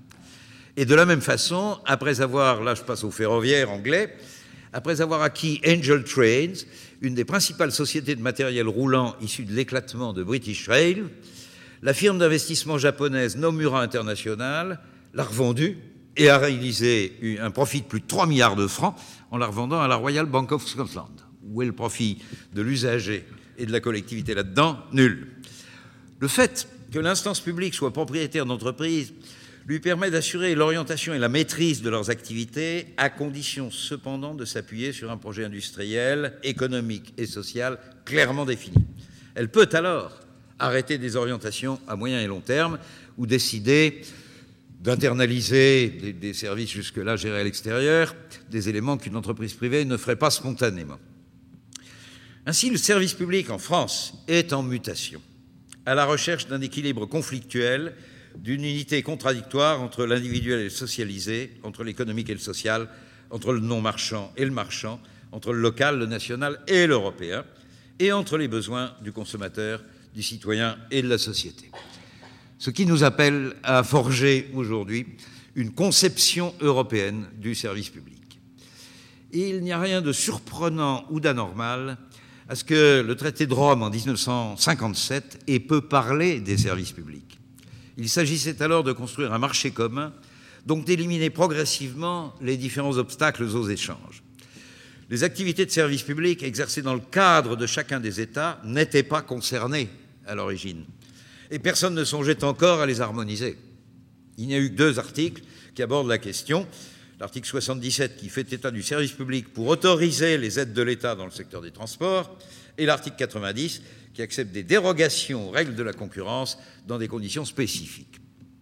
Et de la même façon, après avoir, là je passe au ferroviaire anglais, après avoir acquis Angel Trains, une des principales sociétés de matériel roulant issue de l'éclatement de British Rail, la firme d'investissement japonaise Nomura International l'a revendue et a réalisé un profit de plus de trois milliards de francs en la revendant à la Royal Bank of Scotland. Où est le profit de l'usager et de la collectivité là-dedans? Nul. Le fait que l'instance publique soit propriétaire d'entreprises lui permet d'assurer l'orientation et la maîtrise de leurs activités, à condition cependant de s'appuyer sur un projet industriel, économique et social clairement défini. Elle peut alors arrêter des orientations à moyen et long terme ou décider d'internaliser des, des services jusque-là gérés à l'extérieur, des éléments qu'une entreprise privée ne ferait pas spontanément. Ainsi, le service public en France est en mutation, à la recherche d'un équilibre conflictuel, d'une unité contradictoire entre l'individuel et le socialisé, entre l'économique et le social, entre le non-marchand et le marchand, entre le local, le national et l'européen, et entre les besoins du consommateur, du citoyen et de la société. Ce qui nous appelle à forger aujourd'hui une conception européenne du service public. Et il n'y a rien de surprenant ou d'anormal à ce que le traité de Rome en dix-neuf cent cinquante-sept ait peu parlé des services publics. Il s'agissait alors de construire un marché commun, donc d'éliminer progressivement les différents obstacles aux échanges. Les activités de service public exercées dans le cadre de chacun des États n'étaient pas concernées à l'origine, et personne ne songeait encore à les harmoniser. Il n'y a eu que deux articles qui abordent la question. L'article soixante-dix-sept qui fait état du service public pour autoriser les aides de l'État dans le secteur des transports, et l'article quatre-vingt-dix qui accepte des dérogations aux règles de la concurrence dans des conditions spécifiques.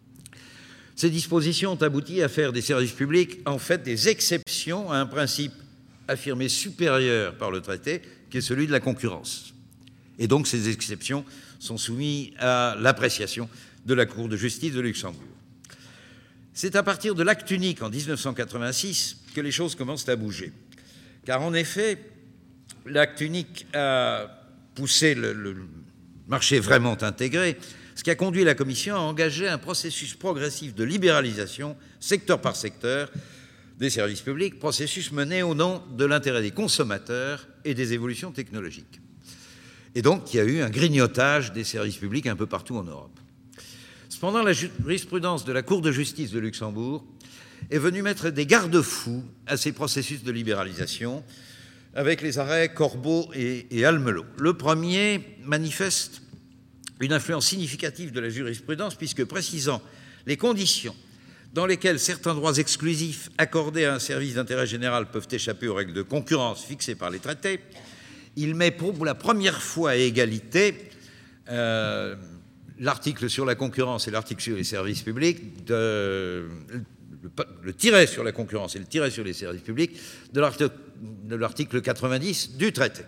Ces dispositions ont abouti à faire des services publics en fait des exceptions à un principe affirmé supérieur par le traité, qui est celui de la concurrence. Et donc ces exceptions sont soumises à l'appréciation de la Cour de justice de Luxembourg. C'est à partir de l'acte unique en dix-neuf cent quatre-vingt-six que les choses commencent à bouger. Car en effet, l'acte unique a poussé le, le marché vraiment intégré, ce qui a conduit la Commission à engager un processus progressif de libéralisation, secteur par secteur, des services publics, processus mené au nom de l'intérêt des consommateurs et des évolutions technologiques. Et donc, il y a eu un grignotage des services publics un peu partout en Europe. Cependant, la jurisprudence de la Cour de justice de Luxembourg est venue mettre des garde-fous à ces processus de libéralisation avec les arrêts Corbeau et, et Almelot. Le premier manifeste une influence significative de la jurisprudence puisque, précisant les conditions dans lesquelles certains droits exclusifs accordés à un service d'intérêt général peuvent échapper aux règles de concurrence fixées par les traités, il met pour la première fois à égalité euh, l'article sur la concurrence et l'article sur les services publics, de, le, le tiret sur la concurrence et le tiret sur les services publics de l'article quatre-vingt-dix du traité.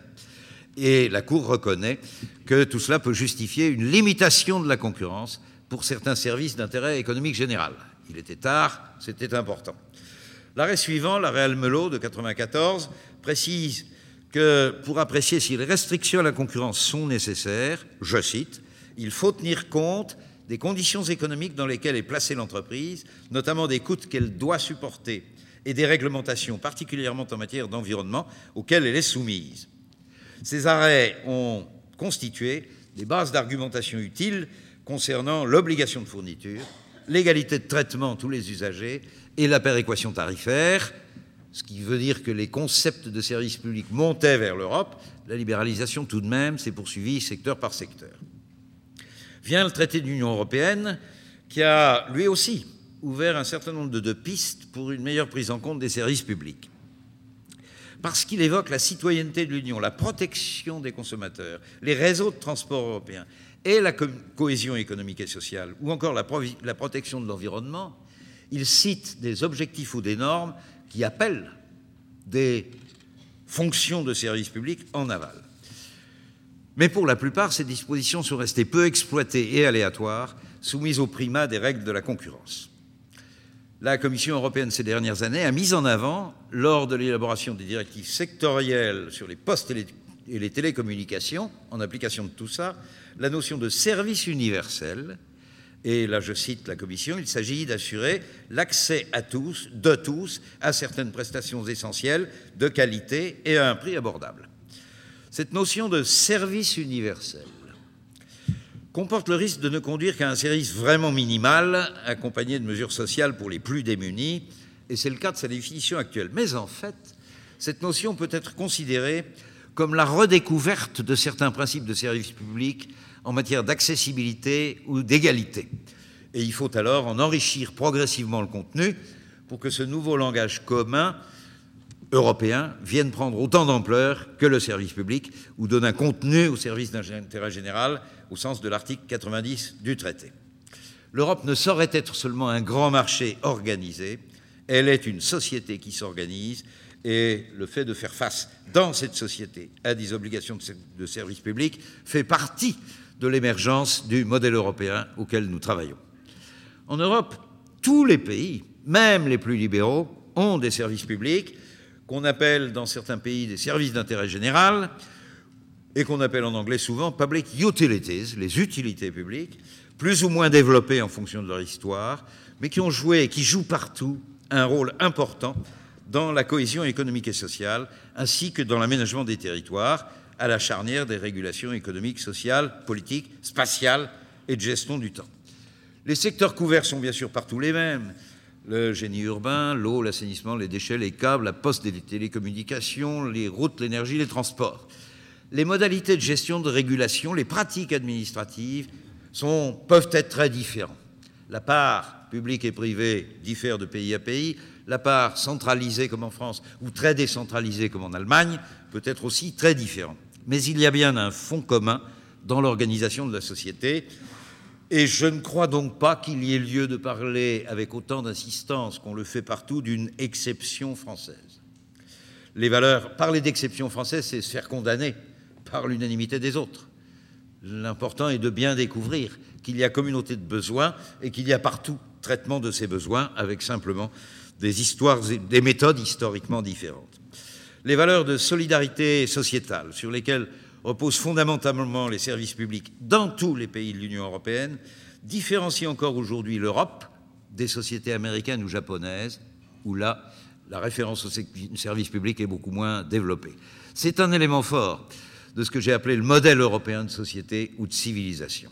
Et la Cour reconnaît que tout cela peut justifier une limitation de la concurrence pour certains services d'intérêt économique général. Il était tard, c'était important. L'arrêt suivant, l'arrêt Almelot de quatre-vingt-quatorze, précise que pour apprécier si les restrictions à la concurrence sont nécessaires, je cite, il faut tenir compte des conditions économiques dans lesquelles est placée l'entreprise, notamment des coûts qu'elle doit supporter et des réglementations, particulièrement en matière d'environnement, auxquelles elle est soumise. Ces arrêts ont constitué des bases d'argumentation utiles concernant l'obligation de fourniture, l'égalité de traitement de tous les usagers et la péréquation tarifaire, ce qui veut dire que les concepts de services publics montaient vers l'Europe. La libéralisation, tout de même, s'est poursuivie secteur par secteur. Vient le traité de l'Union européenne qui a, lui aussi, ouvert un certain nombre de, de pistes pour une meilleure prise en compte des services publics. Parce qu'il évoque la citoyenneté de l'Union, la protection des consommateurs, les réseaux de transport européens et la co- cohésion économique et sociale, ou encore la, provi- la protection de l'environnement, il cite des objectifs ou des normes qui appellent des fonction de service public en aval. Mais pour la plupart, ces dispositions sont restées peu exploitées et aléatoires, soumises au primat des règles de la concurrence. La Commission européenne, ces dernières années, a mis en avant, lors de l'élaboration des directives sectorielles sur les postes et les télécommunications, en application de tout ça, la notion de service universel. Et là, je cite la Commission, il s'agit d'assurer l'accès à tous, de tous, à certaines prestations essentielles, de qualité et à un prix abordable. Cette notion de service universel comporte le risque de ne conduire qu'à un service vraiment minimal, accompagné de mesures sociales pour les plus démunis, et c'est le cas de sa définition actuelle. Mais en fait, cette notion peut être considérée comme la redécouverte de certains principes de service public en matière d'accessibilité ou d'égalité. Et il faut alors en enrichir progressivement le contenu pour que ce nouveau langage commun européen vienne prendre autant d'ampleur que le service public ou donne un contenu au service d'intérêt général au sens de l'article quatre-vingt-dix du traité. L'Europe ne saurait être seulement un grand marché organisé, elle est une société qui s'organise et le fait de faire face dans cette société à des obligations de service public fait partie de l'émergence du modèle européen auquel nous travaillons. En Europe, tous les pays, même les plus libéraux, ont des services publics qu'on appelle dans certains pays des services d'intérêt général et qu'on appelle en anglais souvent public utilities, les utilités publiques, plus ou moins développées en fonction de leur histoire, mais qui ont joué et qui jouent partout un rôle important dans la cohésion économique et sociale, ainsi que dans l'aménagement des territoires, à la charnière des régulations économiques, sociales, politiques, spatiales et de gestion du temps. Les secteurs couverts sont bien sûr partout les mêmes. Le génie urbain, l'eau, l'assainissement, les déchets, les câbles, la poste et les télécommunications, les routes, l'énergie, les transports. Les modalités de gestion, de régulation, les pratiques administratives sont, peuvent être très différentes. La part publique et privée diffère de pays à pays. La part centralisée comme en France ou très décentralisée comme en Allemagne peut être aussi très différente. Mais il y a bien un fond commun dans l'organisation de la société. Et je ne crois donc pas qu'il y ait lieu de parler avec autant d'insistance qu'on le fait partout d'une exception française. Les valeurs, parler d'exception française, c'est se faire condamner par l'unanimité des autres. L'important est de bien découvrir qu'il y a communauté de besoins et qu'il y a partout traitement de ces besoins avec simplement des histoires, des méthodes historiquement différentes. Les valeurs de solidarité sociétale sur lesquelles reposent fondamentalement les services publics dans tous les pays de l'Union européenne, différencient encore aujourd'hui l'Europe des sociétés américaines ou japonaises, où là, la référence au service public est beaucoup moins développée. C'est un élément fort de ce que j'ai appelé le modèle européen de société ou de civilisation.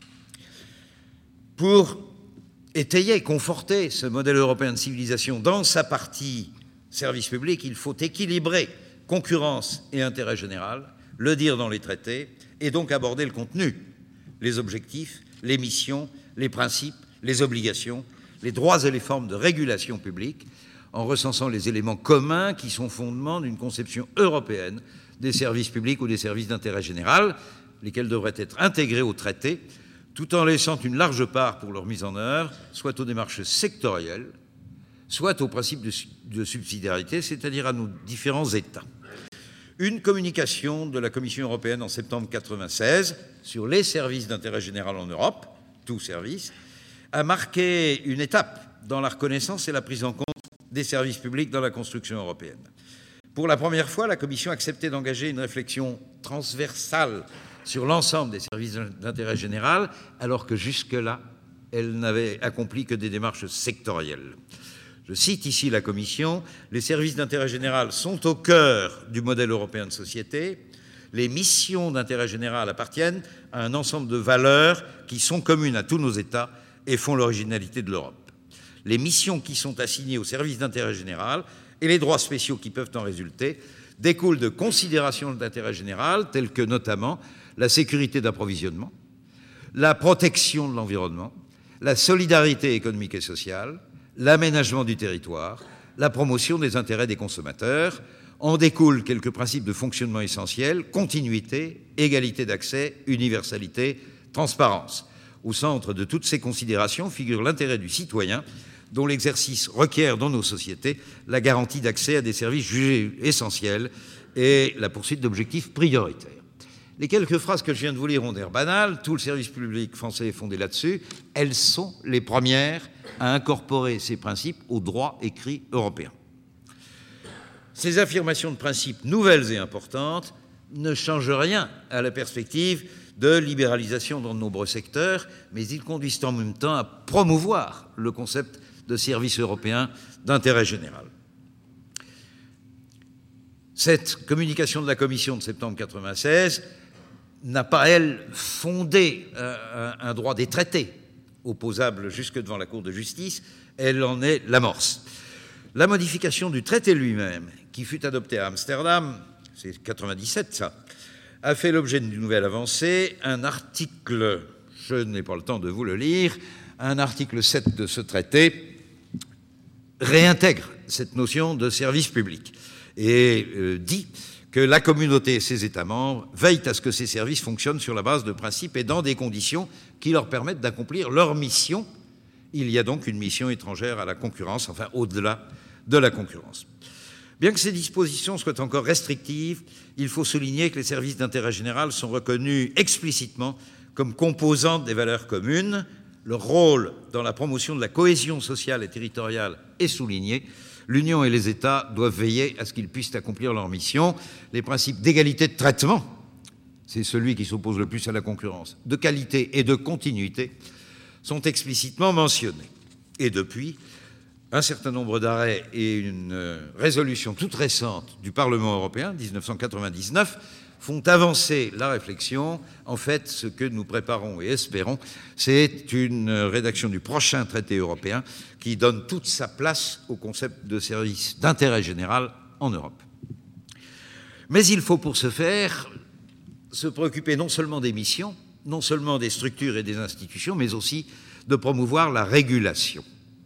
Pour étayer, conforter ce modèle européen de civilisation dans sa partie service public, il faut équilibrer concurrence et intérêt général, le dire dans les traités, et donc aborder le contenu, les objectifs, les missions, les principes, les obligations, les droits et les formes de régulation publique, en recensant les éléments communs qui sont fondements d'une conception européenne des services publics ou des services d'intérêt général, lesquels devraient être intégrés au traité, tout en laissant une large part pour leur mise en œuvre, soit aux démarches sectorielles, soit au principe de, de subsidiarité, c'est-à-dire à nos différents États. Une communication de la Commission européenne en septembre mille neuf cent quatre-vingt-seize sur les services d'intérêt général en Europe, tous services, a marqué une étape dans la reconnaissance et la prise en compte des services publics dans la construction européenne. Pour la première fois, la Commission a accepté d'engager une réflexion transversale sur l'ensemble des services d'intérêt général, alors que jusque-là, elle n'avait accompli que des démarches sectorielles. Je cite ici la Commission, « Les services d'intérêt général sont au cœur du modèle européen de société. Les missions d'intérêt général appartiennent à un ensemble de valeurs qui sont communes à tous nos États et font l'originalité de l'Europe. Les missions qui sont assignées aux services d'intérêt général et les droits spéciaux qui peuvent en résulter découlent de considérations d'intérêt général telles que notamment la sécurité d'approvisionnement, la protection de l'environnement, la solidarité économique et sociale, l'aménagement du territoire, la promotion des intérêts des consommateurs. En découlent quelques principes de fonctionnement essentiels, continuité, égalité d'accès, universalité, transparence. Au centre de toutes ces considérations figure l'intérêt du citoyen, dont l'exercice requiert dans nos sociétés la garantie d'accès à des services jugés essentiels et la poursuite d'objectifs prioritaires. Les quelques phrases que je viens de vous lire ont l'air banales, tout le service public français est fondé là-dessus, elles sont les premières à incorporer ces principes au droit écrit européen. Ces affirmations de principes nouvelles et importantes ne changent rien à la perspective de libéralisation dans de nombreux secteurs, mais ils conduisent en même temps à promouvoir le concept de service européen d'intérêt général. Cette communication de la Commission de septembre mille neuf cent quatre-vingt-seize n'a pas, elle, fondé un, un droit des traités opposable jusque devant la Cour de justice, elle en est l'amorce. La modification du traité lui-même, qui fut adopté à Amsterdam, c'est quatre-vingt-dix-sept ça, a fait l'objet d'une nouvelle avancée. Un article, je n'ai pas le temps de vous le lire, un article sept de ce traité réintègre cette notion de service public et euh, dit que la communauté et ses États membres veillent à ce que ces services fonctionnent sur la base de principes et dans des conditions qui leur permettent d'accomplir leur mission. Il y a donc une mission étrangère à la concurrence, enfin au-delà de la concurrence. Bien que ces dispositions soient encore restrictives, il faut souligner que les services d'intérêt général sont reconnus explicitement comme composantes des valeurs communes. Leur rôle dans la promotion de la cohésion sociale et territoriale est souligné. L'Union et les États doivent veiller à ce qu'ils puissent accomplir leur mission. Les principes d'égalité de traitement, c'est celui qui s'oppose le plus à la concurrence, de qualité et de continuité, sont explicitement mentionnés. Et depuis, un certain nombre d'arrêts et une résolution toute récente du Parlement européen, mille neuf cent quatre-vingt-dix-neuf, font avancer la réflexion. En fait, ce que nous préparons et espérons, c'est une rédaction du prochain traité européen qui donne toute sa place au concept de service d'intérêt général en Europe. Mais il faut pour ce faire se préoccuper non seulement des missions, non seulement des structures et des institutions, mais aussi de promouvoir la régulation.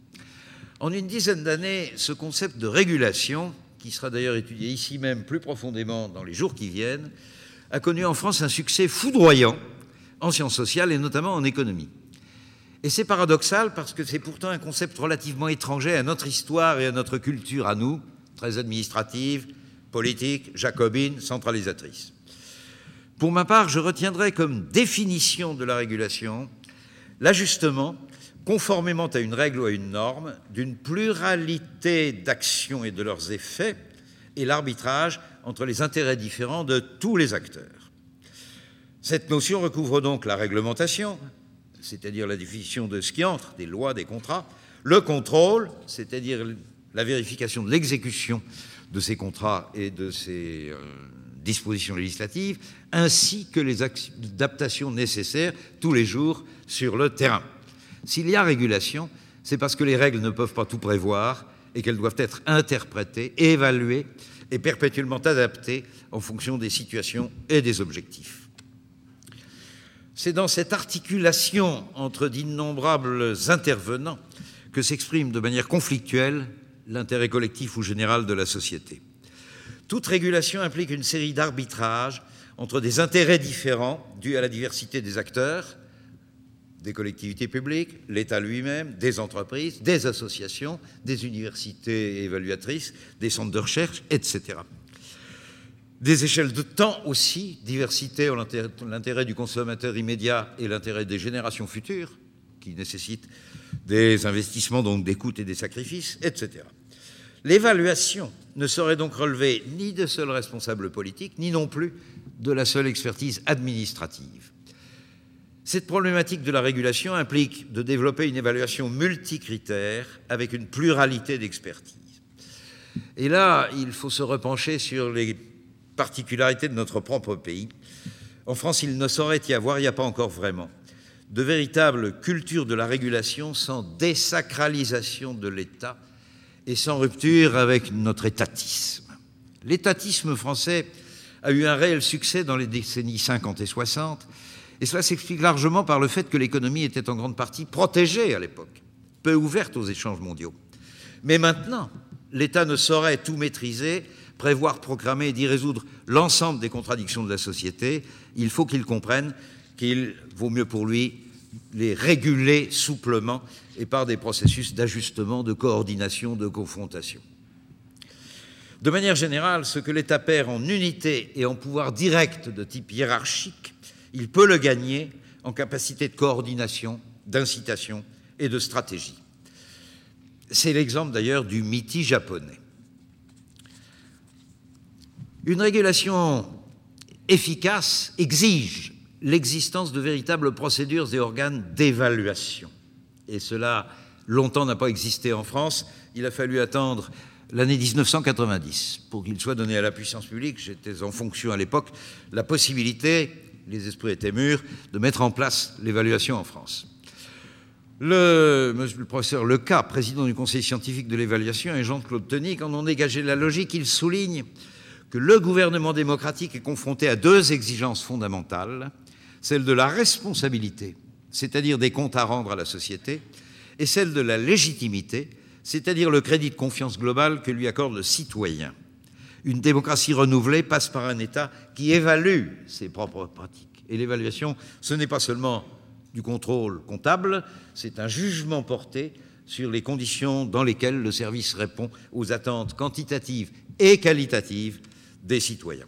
En une dizaine d'années, ce concept de régulation, qui sera d'ailleurs étudié ici même plus profondément dans les jours qui viennent, a connu en France un succès foudroyant en sciences sociales et notamment en économie. Et c'est paradoxal parce que c'est pourtant un concept relativement étranger à notre histoire et à notre culture à nous, très administrative, politique, jacobine, centralisatrice. Pour ma part, je retiendrai comme définition de la régulation l'ajustement, conformément à une règle ou à une norme, d'une pluralité d'actions et de leurs effets, et l'arbitrage entre les intérêts différents de tous les acteurs. Cette notion recouvre donc la réglementation, c'est-à-dire la définition de ce qui entre, des lois, des contrats, le contrôle, c'est-à-dire la vérification de l'exécution de ces contrats et de ces euh, dispositions législatives, ainsi que les adaptations nécessaires tous les jours sur le terrain. S'il y a régulation, c'est parce que les règles ne peuvent pas tout prévoir et qu'elles doivent être interprétées, évaluées et perpétuellement adaptées en fonction des situations et des objectifs. C'est dans cette articulation entre d'innombrables intervenants que s'exprime de manière conflictuelle l'intérêt collectif ou général de la société. Toute régulation implique une série d'arbitrages entre des intérêts différents dus à la diversité des acteurs, des collectivités publiques, l'État lui-même, des entreprises, des associations, des universités évaluatrices, des centres de recherche, et cetera. Des échelles de temps aussi, diversité entre l'intérêt du consommateur immédiat et l'intérêt des générations futures, qui nécessitent des investissements, donc des coûts et des sacrifices, et cetera. L'évaluation ne saurait donc relever ni de seul responsable politique, ni non plus de la seule expertise administrative. Cette problématique de la régulation implique de développer une évaluation multicritère avec une pluralité d'expertise. Et là, il faut se repencher sur les particularités de notre propre pays. En France, il ne saurait y avoir, il n'y a pas encore vraiment, de véritable culture de la régulation sans désacralisation de l'État et sans rupture avec notre étatisme. L'étatisme français a eu un réel succès dans les décennies cinquante et soixante, et cela s'explique largement par le fait que l'économie était en grande partie protégée à l'époque, peu ouverte aux échanges mondiaux. Mais maintenant, l'État ne saurait tout maîtriser, prévoir, programmer et d'y résoudre l'ensemble des contradictions de la société. Il faut qu'il comprenne qu'il vaut mieux pour lui les réguler souplement et par des processus d'ajustement, de coordination, de confrontation. De manière générale, ce que l'État perd en unité et en pouvoir direct de type hiérarchique, il peut le gagner en capacité de coordination, d'incitation et de stratégie. C'est l'exemple d'ailleurs du MITI japonais. Une régulation efficace exige l'existence de véritables procédures et organes d'évaluation. Et cela, longtemps, n'a pas existé en France. Il a fallu attendre l'année mille neuf cent quatre-vingt-dix pour qu'il soit donné à la puissance publique, j'étais en fonction à l'époque, la possibilité, les esprits étaient mûrs, de mettre en place l'évaluation en France. Le, le professeur Leca, président du conseil scientifique de l'évaluation, et Jean-Claude Tenique en ont dégagé la logique. Il souligne que le gouvernement démocratique est confronté à deux exigences fondamentales, celle de la responsabilité, c'est-à-dire des comptes à rendre à la société, et celle de la légitimité, c'est-à-dire le crédit de confiance globale que lui accorde le citoyen. Une démocratie renouvelée passe par un État qui évalue ses propres pratiques. Et l'évaluation, ce n'est pas seulement du contrôle comptable, c'est un jugement porté sur les conditions dans lesquelles le service répond aux attentes quantitatives et qualitatives des citoyens.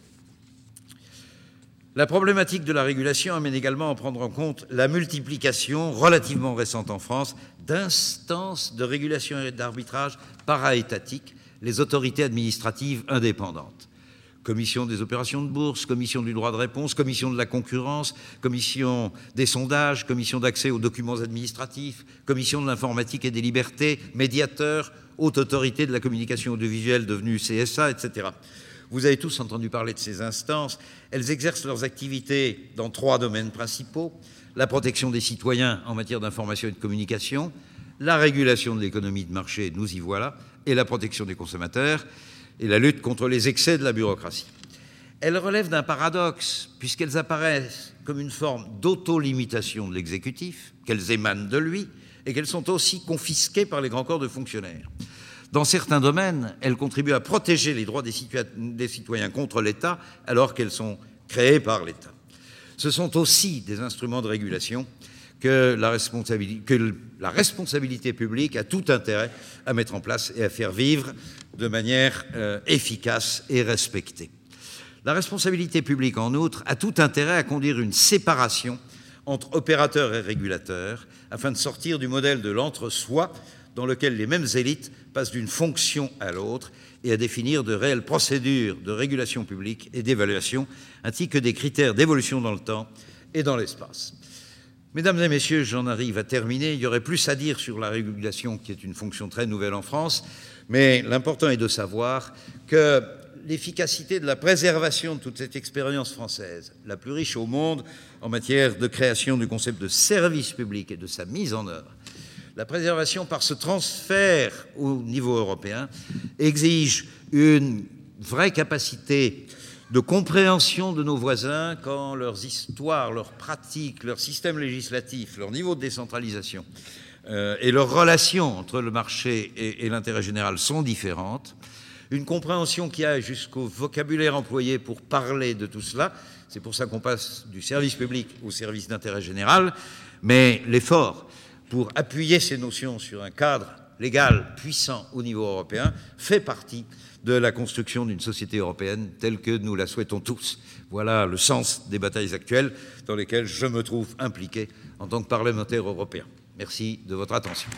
La problématique de la régulation amène également à prendre en compte la multiplication, relativement récente en France, d'instances de régulation et d'arbitrage para-étatiques, les autorités administratives indépendantes. Commission des opérations de bourse, commission du droit de réponse, commission de la concurrence, commission des sondages, commission d'accès aux documents administratifs, commission de l'informatique et des libertés, médiateur, haute autorité de la communication audiovisuelle devenue C S A, et cetera. Vous avez tous entendu parler de ces instances. Elles exercent leurs activités dans trois domaines principaux: la protection des citoyens en matière d'information et de communication, la régulation de l'économie de marché, nous y voilà, et la protection des consommateurs, et la lutte contre les excès de la bureaucratie. Elles relèvent d'un paradoxe, puisqu'elles apparaissent comme une forme d'auto-limitation de l'exécutif, qu'elles émanent de lui, et qu'elles sont aussi confisquées par les grands corps de fonctionnaires. Dans certains domaines, elles contribuent à protéger les droits des, des citoyens contre l'État, alors qu'elles sont créées par l'État. Ce sont aussi des instruments de régulation que la, responsabilité, que la responsabilité publique a tout intérêt à mettre en place et à faire vivre de manière euh, efficace et respectée. La responsabilité publique, en outre, a tout intérêt à conduire une séparation entre opérateurs et régulateurs, afin de sortir du modèle de l'entre-soi dans lequel les mêmes élites passent d'une fonction à l'autre, et à définir de réelles procédures de régulation publique et d'évaluation, ainsi que des critères d'évolution dans le temps et dans l'espace. Mesdames et messieurs, j'en arrive à terminer. Il y aurait plus à dire sur la régulation, qui est une fonction très nouvelle en France, mais l'important est de savoir que l'efficacité de la préservation de toute cette expérience française, la plus riche au monde en matière de création du concept de service public et de sa mise en œuvre, la préservation par ce transfert au niveau européen exige une vraie capacité de compréhension de nos voisins quand leurs histoires, leurs pratiques, leur système législatif, leur niveau de décentralisation euh, et leurs relations entre le marché et, et l'intérêt général sont différentes. Une compréhension qui aille jusqu'au vocabulaire employé pour parler de tout cela. C'est pour ça qu'on passe du service public au service d'intérêt général. Mais l'effort pour appuyer ces notions sur un cadre légal puissant au niveau européen fait partie de la construction d'une société européenne telle que nous la souhaitons tous. Voilà le sens des batailles actuelles dans lesquelles je me trouve impliqué en tant que parlementaire européen. Merci de votre attention.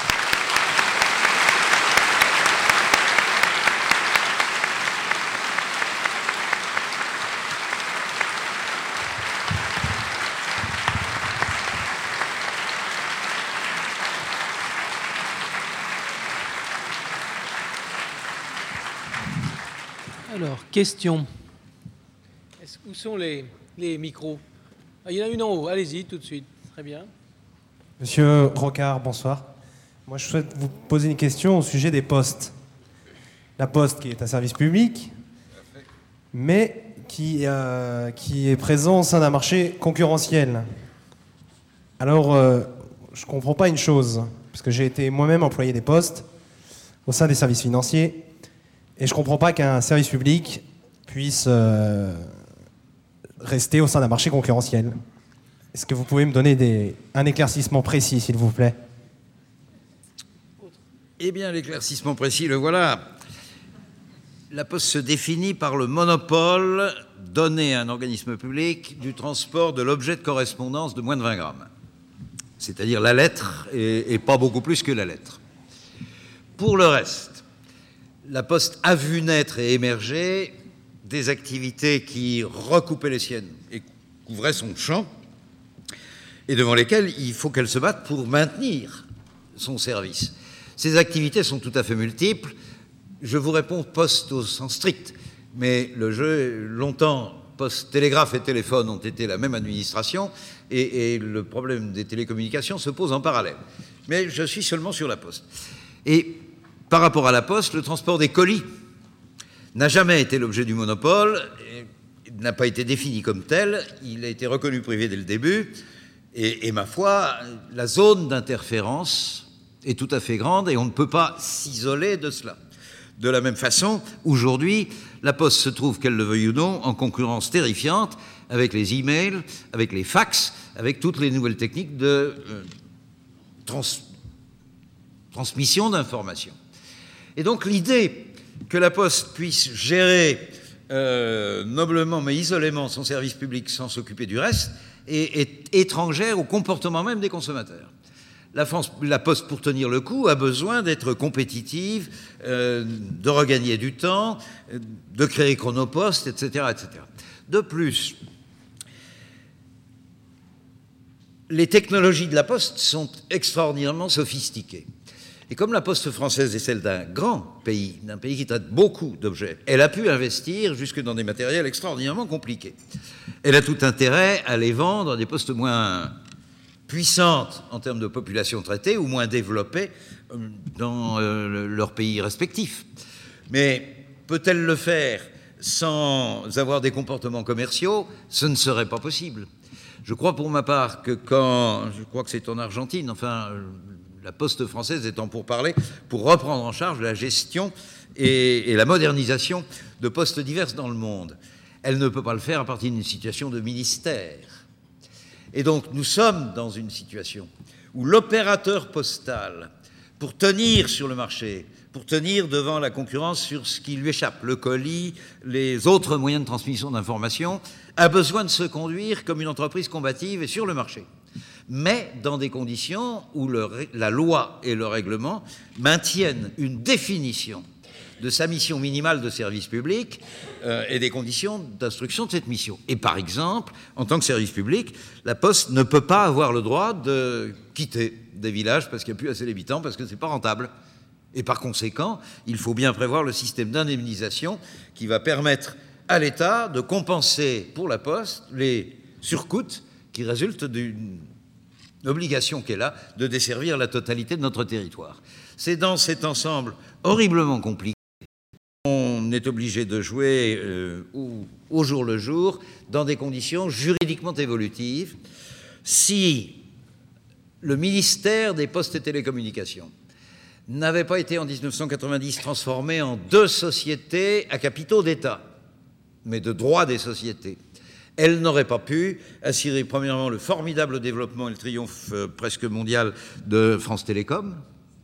Alors, question. Où sont les, les micros? Ah, il y en a une en haut, allez-y tout de suite. Très bien. Monsieur Rocard, bonsoir. Moi, je souhaite vous poser une question au sujet des postes. La Poste, qui est un service public, mais qui, euh, qui est présent au sein d'un marché concurrentiel. Alors, euh, je ne comprends pas une chose, parce que j'ai été moi-même employé des postes au sein des services financiers. Et je ne comprends pas qu'un service public puisse euh, rester au sein d'un marché concurrentiel. Est-ce que vous pouvez me donner des, un éclaircissement précis, s'il vous plaît? Eh bien, l'éclaircissement précis, le voilà. la Poste se définit par le monopole donné à un organisme public du transport de l'objet de correspondance de moins de vingt grammes. C'est-à-dire la lettre et, et pas beaucoup plus que la lettre. Pour le reste, la Poste a vu naître et émerger des activités qui recoupaient les siennes et couvraient son champ, et devant lesquelles il faut qu'elle se batte pour maintenir son service. Ces activités sont tout à fait multiples. Je vous réponds Poste au sens strict, mais le jeu, longtemps, Poste, télégraphe et téléphone ont été la même administration, et, et le problème des télécommunications se pose en parallèle. Mais je suis seulement sur la Poste. Et par rapport à la Poste, le transport des colis n'a jamais été l'objet du monopole, n'a pas été défini comme tel, il a été reconnu privé dès le début, et, et ma foi, la zone d'interférence est tout à fait grande et on ne peut pas s'isoler de cela. De la même façon, aujourd'hui, la Poste se trouve, qu'elle le veuille ou non, en concurrence terrifiante avec les emails, avec les fax, avec toutes les nouvelles techniques de euh, trans transmission d'informations. Et donc l'idée que la Poste puisse gérer euh, noblement mais isolément son service public sans s'occuper du reste est, est étrangère au comportement même des consommateurs. La, France, la Poste, pour tenir le coup, a besoin d'être compétitive, euh, de regagner du temps, de créer Chronopost, et cetera, et cetera. De plus, les technologies de la Poste sont extraordinairement sophistiquées. Et comme la Poste française est celle d'un grand pays, d'un pays qui traite beaucoup d'objets, elle a pu investir jusque dans des matériels extraordinairement compliqués. Elle a tout intérêt à les vendre à des postes moins puissantes en termes de population traitée ou moins développées dans euh, leurs pays respectifs. Mais peut-elle le faire sans avoir des comportements commerciaux? Ce ne serait pas possible. Je crois pour ma part que quand, je crois que c'est en Argentine, enfin, la Poste française étant pour parler, pour reprendre en charge la gestion et, et la modernisation de postes divers dans le monde. Elle ne peut pas le faire à partir d'une situation de ministère. Et donc nous sommes dans une situation où l'opérateur postal, pour tenir sur le marché, pour tenir devant la concurrence sur ce qui lui échappe, le colis, les autres moyens de transmission d'informations, a besoin de se conduire comme une entreprise combative et sur le marché, mais dans des conditions où le, la loi et le règlement maintiennent une définition de sa mission minimale de service public euh, et des conditions d'instruction de cette mission. Et par exemple, en tant que service public, la Poste ne peut pas avoir le droit de quitter des villages parce qu'il n'y a plus assez d'habitants, parce que ce n'est pas rentable. Et par conséquent, il faut bien prévoir le système d'indemnisation qui va permettre à l'État de compenser pour la Poste les surcoûts qui résultent d'une obligation qu'elle a de desservir la totalité de notre territoire. C'est dans cet ensemble horriblement compliqué qu'on est obligé de jouer euh, au, au jour le jour dans des conditions juridiquement évolutives. Si le ministère des Postes et Télécommunications n'avait pas été en dix-neuf cent quatre-vingt-dix transformé en deux sociétés à capitaux d'État, mais de droit des sociétés, elle n'aurait pas pu assurer premièrement le formidable développement et le triomphe euh, presque mondial de France Télécom,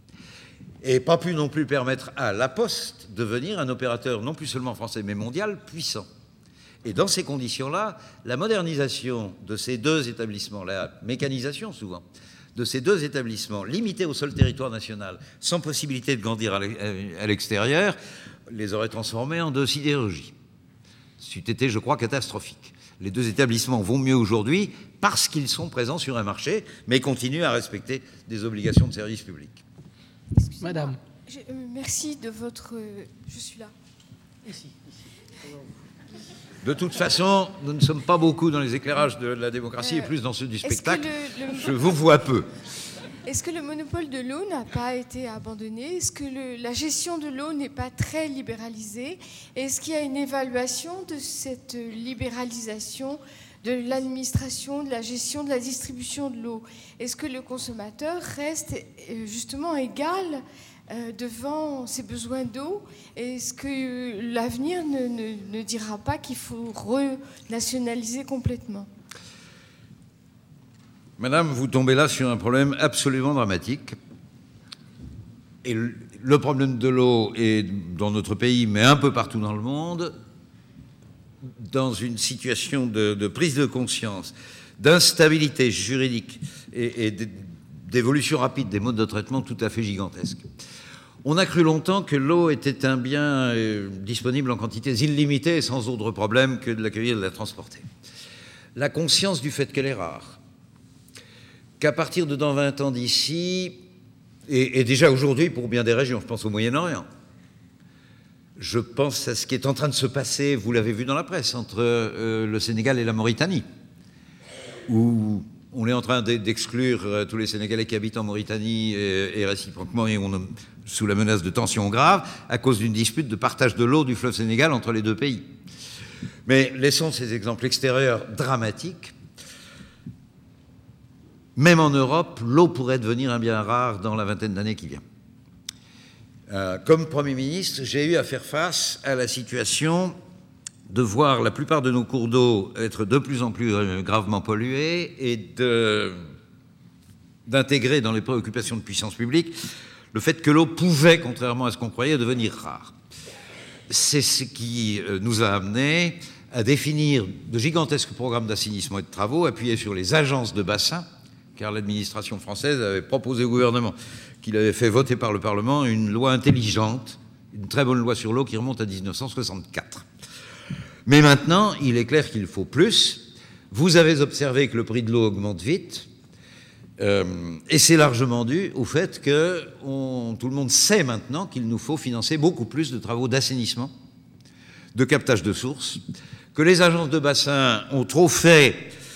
et pas pu non plus permettre à la Poste de devenir un opérateur non plus seulement français mais mondial puissant. Et dans ces conditions-là, la modernisation de ces deux établissements, la mécanisation souvent, de ces deux établissements limités au seul territoire national, sans possibilité de grandir à l'extérieur, les aurait transformés en deux sidérurgies. C'eût été, je crois, catastrophique. Les deux établissements vont mieux aujourd'hui parce qu'ils sont présents sur un marché, mais continuent à respecter des obligations de service public. Madame. Je, euh, merci de votre... Euh, je suis là. Ici. De toute façon, nous ne sommes pas beaucoup dans les éclairages de la démocratie euh, et plus dans ceux du spectacle. Le, le... Je vous vois peu. Est-ce que le monopole de l'eau n'a pas été abandonné? Est-ce que le, la gestion de l'eau n'est pas très libéralisée? Est-ce qu'il y a une évaluation de cette libéralisation de l'administration, de la gestion, de la distribution de l'eau? Est-ce que le consommateur reste justement égal euh, devant ses besoins d'eau? Est-ce que l'avenir ne, ne, ne dira pas qu'il faut renationaliser complètement? Madame, vous tombez là sur un problème absolument dramatique. Et le problème de l'eau est, dans notre pays, mais un peu partout dans le monde, dans une situation de, de prise de conscience, d'instabilité juridique et, et d'évolution rapide des modes de traitement tout à fait gigantesques. On a cru longtemps que l'eau était un bien euh, disponible en quantités illimitées et sans autre problème que de l'accueillir et de la transporter. La conscience du fait qu'elle est rare, qu'à partir de dans vingt ans d'ici, et, et déjà aujourd'hui pour bien des régions, je pense au Moyen-Orient, je pense à ce qui est en train de se passer, vous l'avez vu dans la presse, entre euh, le Sénégal et la Mauritanie, où on est en train d'exclure euh, tous les Sénégalais qui habitent en Mauritanie et, et réciproquement, et on, sous la menace de tensions graves, à cause d'une dispute de partage de l'eau du fleuve Sénégal entre les deux pays. Mais laissons ces exemples extérieurs dramatiques. Même en Europe, l'eau pourrait devenir un bien rare dans la vingtaine d'années qui vient. Euh, comme Premier ministre, j'ai eu à faire face à la situation de voir la plupart de nos cours d'eau être de plus en plus gravement pollués et d'intégrer dans les préoccupations de puissance publique le fait que l'eau pouvait, contrairement à ce qu'on croyait, devenir rare. C'est ce qui nous a amené à définir de gigantesques programmes d'assainissement et de travaux appuyés sur les agences de bassin, car l'administration française avait proposé au gouvernement, qu'il avait fait voter par le Parlement, une loi intelligente, une très bonne loi sur l'eau qui remonte à mille neuf cent soixante-quatre. Mais maintenant, il est clair qu'il faut plus. Vous avez observé que le prix de l'eau augmente vite, euh, et c'est largement dû au fait que on, tout le monde sait maintenant qu'il nous faut financer beaucoup plus de travaux d'assainissement, de captage de sources, que les agences de bassin ont trop fait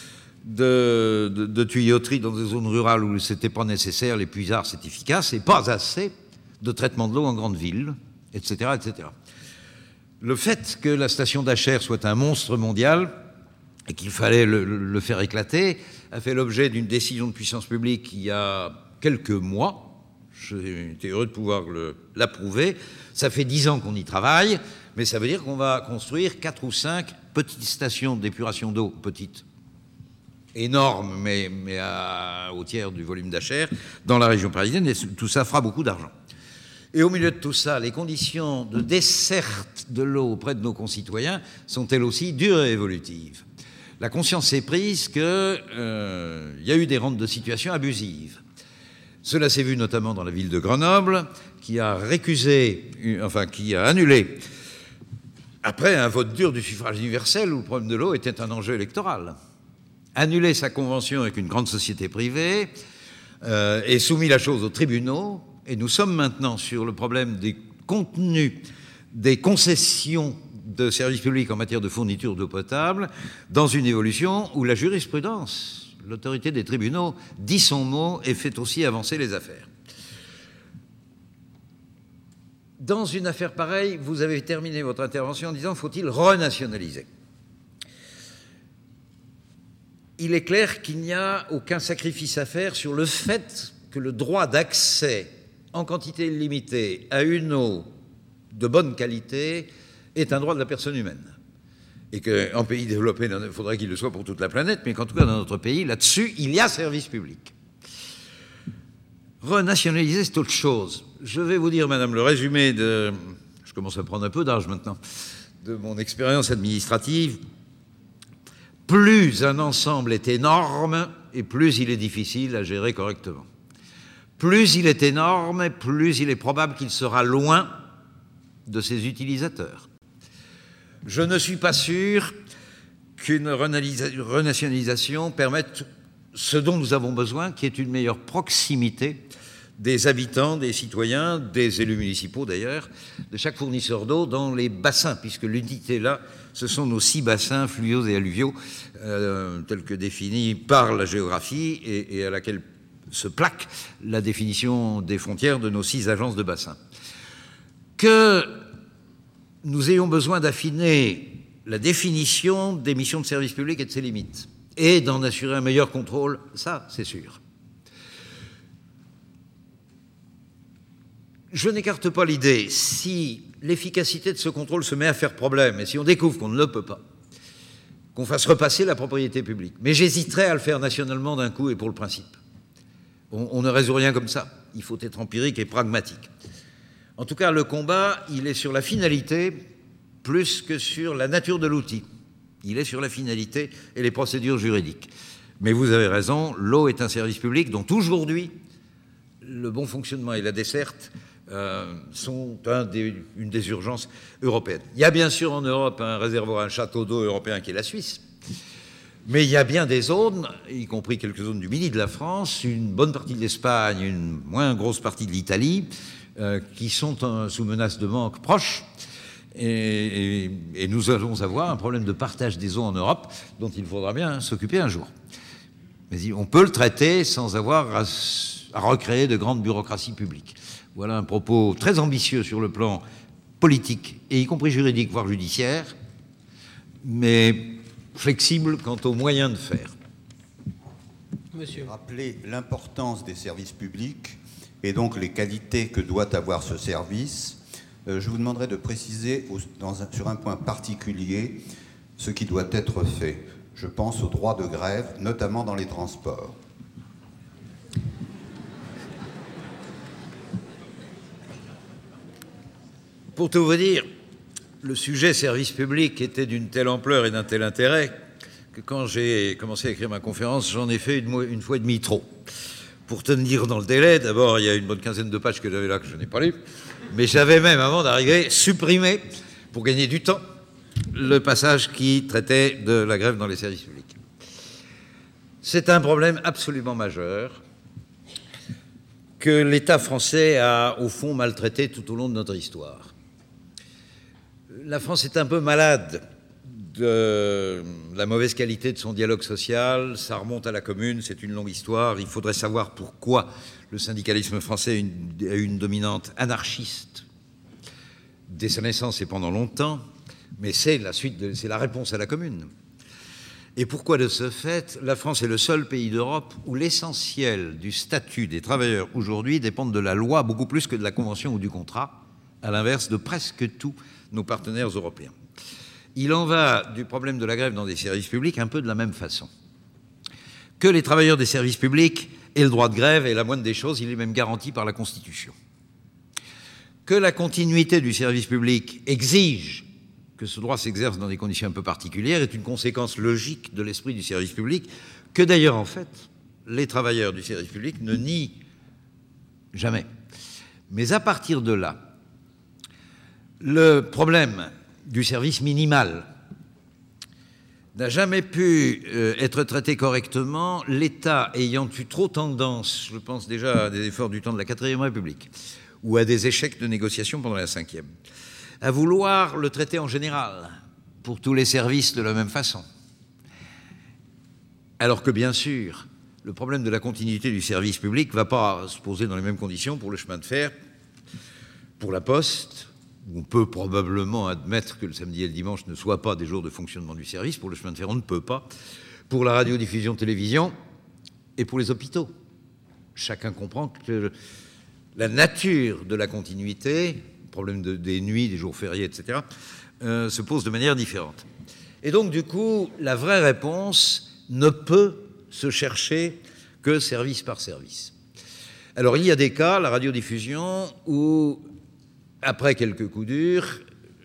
de, de, de tuyauterie dans des zones rurales où ce n'était pas nécessaire, les puisards c'est efficace, et pas assez de traitement de l'eau en grande ville, et cetera, et cetera. Le fait que la station d'Achères soit un monstre mondial et qu'il fallait le, le faire éclater a fait l'objet d'une décision de puissance publique il y a quelques mois. J'ai été heureux de pouvoir l'approuver. Ça fait dix ans qu'on y travaille, mais ça veut dire qu'on va construire quatre ou cinq petites stations d'épuration d'eau, petites, énormes, mais, mais à, au tiers du volume d'Achères, dans la région parisienne, et tout ça fera beaucoup d'argent. Et au milieu de tout ça, les conditions de desserte de l'eau auprès de nos concitoyens sont elles aussi dures et évolutives. La conscience s'est prise qu'il euh, y a eu des rentes de situation abusives. Cela s'est vu notamment dans la ville de Grenoble, qui a récusé, enfin qui a annulé, après un vote dur du suffrage universel où le problème de l'eau était un enjeu électoral, annulé sa convention avec une grande société privée euh, et soumis la chose aux tribunaux. Et nous sommes maintenant sur le problème des contenus, des concessions de services publics en matière de fourniture d'eau potable, dans une évolution où la jurisprudence, l'autorité des tribunaux, dit son mot et fait aussi avancer les affaires. Dans une affaire pareille, vous avez terminé votre intervention en disant « faut-il renationaliser ?» Il est clair qu'il n'y a aucun sacrifice à faire sur le fait que le droit d'accès en quantité illimitée à une eau de bonne qualité est un droit de la personne humaine. Et qu'en pays développé, il faudrait qu'il le soit pour toute la planète, mais qu'en tout cas dans notre pays, là-dessus, il y a service public. Renationaliser, c'est autre chose. Je vais vous dire, madame, le résumé de... Je commence à prendre un peu d'âge maintenant, de mon expérience administrative. Plus un ensemble est énorme, et plus il est difficile à gérer correctement. Plus il est énorme, plus il est probable qu'il sera loin de ses utilisateurs. Je ne suis pas sûr qu'une renationalisation permette ce dont nous avons besoin, qui est une meilleure proximité des habitants, des citoyens, des élus municipaux d'ailleurs, de chaque fournisseur d'eau dans les bassins, puisque l'unité là, ce sont nos six bassins fluviaux et alluviaux, euh, tels que définis par la géographie et, et à laquelle se plaque la définition des frontières de nos six agences de bassin. Que nous ayons besoin d'affiner la définition des missions de service public et de ses limites, et d'en assurer un meilleur contrôle, ça, c'est sûr. Je n'écarte pas l'idée, si l'efficacité de ce contrôle se met à faire problème, et si on découvre qu'on ne le peut pas, qu'on fasse repasser la propriété publique. Mais j'hésiterais à le faire nationalement d'un coup et pour le principe. On, on ne résout rien comme ça. Il faut être empirique et pragmatique. En tout cas, le combat, il est sur la finalité plus que sur la nature de l'outil. Il est sur la finalité et les procédures juridiques. Mais vous avez raison, l'eau est un service public dont aujourd'hui, le bon fonctionnement et la desserte euh, sont un des, une des urgences européennes. Il y a bien sûr en Europe un réservoir, un château d'eau européen qui est la Suisse, mais il y a bien des zones, y compris quelques zones du midi de la France, une bonne partie de l'Espagne, une moins grosse partie de l'Italie, euh, qui sont euh, sous menace de manque proche. Et, et, et nous allons avoir un problème de partage des eaux en Europe dont il faudra bien s'occuper un jour. Mais on peut le traiter sans avoir à, à recréer de grandes bureaucraties publiques. Voilà un propos très ambitieux sur le plan politique, et y compris juridique, voire judiciaire, mais flexible quant aux moyens de faire. Monsieur. Rappeler l'importance des services publics et donc les qualités que doit avoir ce service. Euh, je vous demanderai de préciser au, dans un, sur un point particulier ce qui doit être fait. Je pense au droit de grève, notamment dans les transports. Pour tout vous dire, le sujet service public était d'une telle ampleur et d'un tel intérêt que quand j'ai commencé à écrire ma conférence, j'en ai fait une, une fois et demie trop. Pour tenir dans le délai, d'abord, il y a une bonne quinzaine de pages que j'avais là que je n'ai pas lues, mais j'avais même, avant d'arriver, supprimé, pour gagner du temps, le passage qui traitait de la grève dans les services publics. C'est un problème absolument majeur que l'État français a, au fond, maltraité tout au long de notre histoire. La France est un peu malade de la mauvaise qualité de son dialogue social. Ça remonte à la Commune, c'est une longue histoire. Il faudrait savoir pourquoi le syndicalisme français a une, a une dominante anarchiste dès sa naissance et pendant longtemps, mais c'est la suite, de, c'est la réponse à la Commune. Et pourquoi, de ce fait, la France est le seul pays d'Europe où l'essentiel du statut des travailleurs aujourd'hui dépend de la loi beaucoup plus que de la convention ou du contrat, à l'inverse de presque tous nos partenaires européens. Il en va du problème de la grève dans des services publics un peu de la même façon. Que les travailleurs des services publics aient le droit de grève est la moindre des choses, il est même garanti par la Constitution. Que la continuité du service public exige que ce droit s'exerce dans des conditions un peu particulières est une conséquence logique de l'esprit du service public, que d'ailleurs, en fait, les travailleurs du service public ne nient jamais. Mais à partir de là, le problème du service minimal n'a jamais pu euh, être traité correctement, l'État ayant eu trop tendance, je pense déjà à des efforts du temps de la quatrième République, ou à des échecs de négociation pendant la cinquième, à vouloir le traiter en général, pour tous les services de la même façon. Alors que, bien sûr, le problème de la continuité du service public ne va pas se poser dans les mêmes conditions pour le chemin de fer, pour la poste, où on peut probablement admettre que le samedi et le dimanche ne soient pas des jours de fonctionnement du service. Pour le chemin de fer, on ne peut pas. Pour la radiodiffusion-télévision et pour les hôpitaux. Chacun comprend que la nature de la continuité, le problème de, des nuits, des jours fériés, et cetera, euh, se pose de manière différente. Et donc, du coup, la vraie réponse ne peut se chercher que service par service. Alors, il y a des cas, la radiodiffusion, où après quelques coups durs,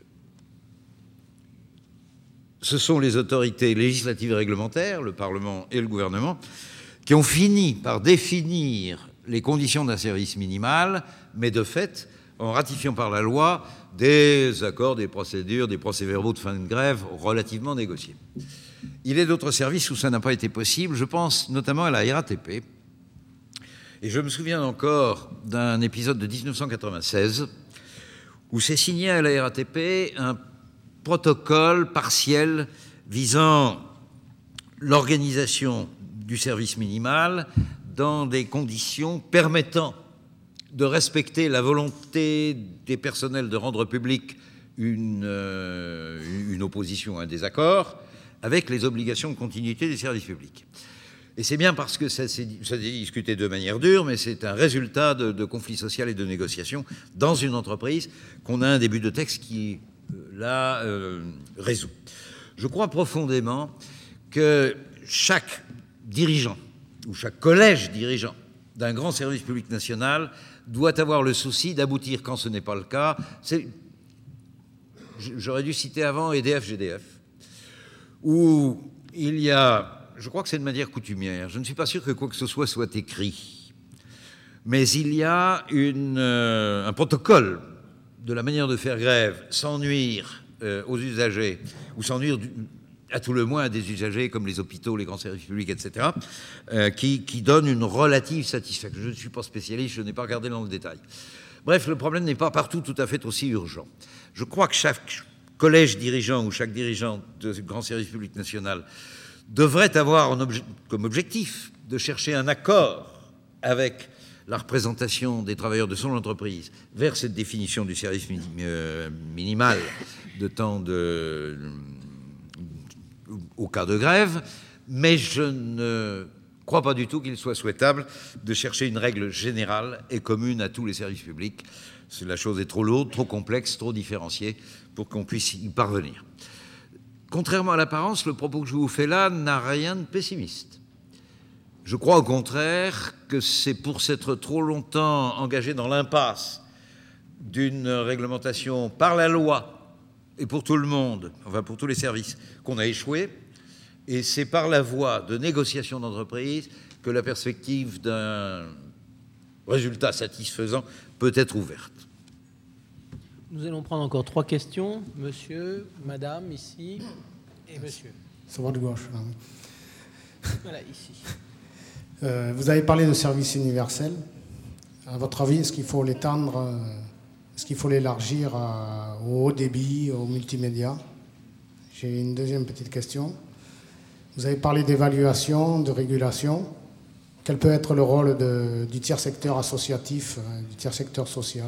ce sont les autorités législatives et réglementaires, le Parlement et le gouvernement, qui ont fini par définir les conditions d'un service minimal, mais de fait, en ratifiant par la loi des accords, des procédures, des procès-verbaux de fin de grève relativement négociés. Il y a d'autres services où ça n'a pas été possible, je pense notamment à la R A T P. Et je me souviens encore d'un épisode de dix-neuf cent quatre-vingt-seize où s'est signé à la R A T P un protocole partiel visant l'organisation du service minimal dans des conditions permettant de respecter la volonté des personnels de rendre public une, euh, une opposition à un désaccord avec les obligations de continuité des services publics. Et c'est bien parce que ça s'est discuté de manière dure, mais c'est un résultat de, de conflits sociaux et de négociations dans une entreprise qu'on a un début de texte qui euh, la euh, résout. Je crois profondément que chaque dirigeant ou chaque collège dirigeant d'un grand service public national doit avoir le souci d'aboutir, quand ce n'est pas le cas, c'est, j'aurais dû citer avant E D F G D F, où il y a, je crois que c'est de manière coutumière, je ne suis pas sûr que quoi que ce soit soit écrit, mais il y a une, euh, un protocole de la manière de faire grève sans nuire euh, aux usagers, ou sans nuire du, à tout le moins à des usagers comme les hôpitaux, les grands services publics, et cetera, euh, qui, qui donne une relative satisfaction. Je ne suis pas spécialiste, je n'ai pas regardé dans le détail. Bref, le problème n'est pas partout tout à fait aussi urgent. Je crois que chaque collège dirigeant ou chaque dirigeant de grand service public national devrait avoir un obje- comme objectif de chercher un accord avec la représentation des travailleurs de son entreprise vers cette définition du service mi- euh, minimal de temps de, au cas de grève, mais je ne crois pas du tout qu'il soit souhaitable de chercher une règle générale et commune à tous les services publics. La chose est trop lourde, trop complexe, trop différenciée pour qu'on puisse y parvenir. Contrairement à l'apparence, le propos que je vous fais là n'a rien de pessimiste. Je crois au contraire que c'est pour s'être trop longtemps engagé dans l'impasse d'une réglementation par la loi et pour tout le monde, enfin pour tous les services, qu'on a échoué. Et c'est par la voie de négociation d'entreprise que la perspective d'un résultat satisfaisant peut être ouverte. Nous allons prendre encore trois questions. Monsieur, madame, ici, et monsieur. Ça va de gauche. Là. Voilà, ici. Euh, vous avez parlé de service universel. À votre avis, est-ce qu'il faut l'étendre, euh, est-ce qu'il faut l'élargir à, au haut débit, au multimédia? J'ai une deuxième petite question. Vous avez parlé d'évaluation, de régulation. Quel peut être le rôle de, du tiers secteur associatif, euh, du tiers secteur social?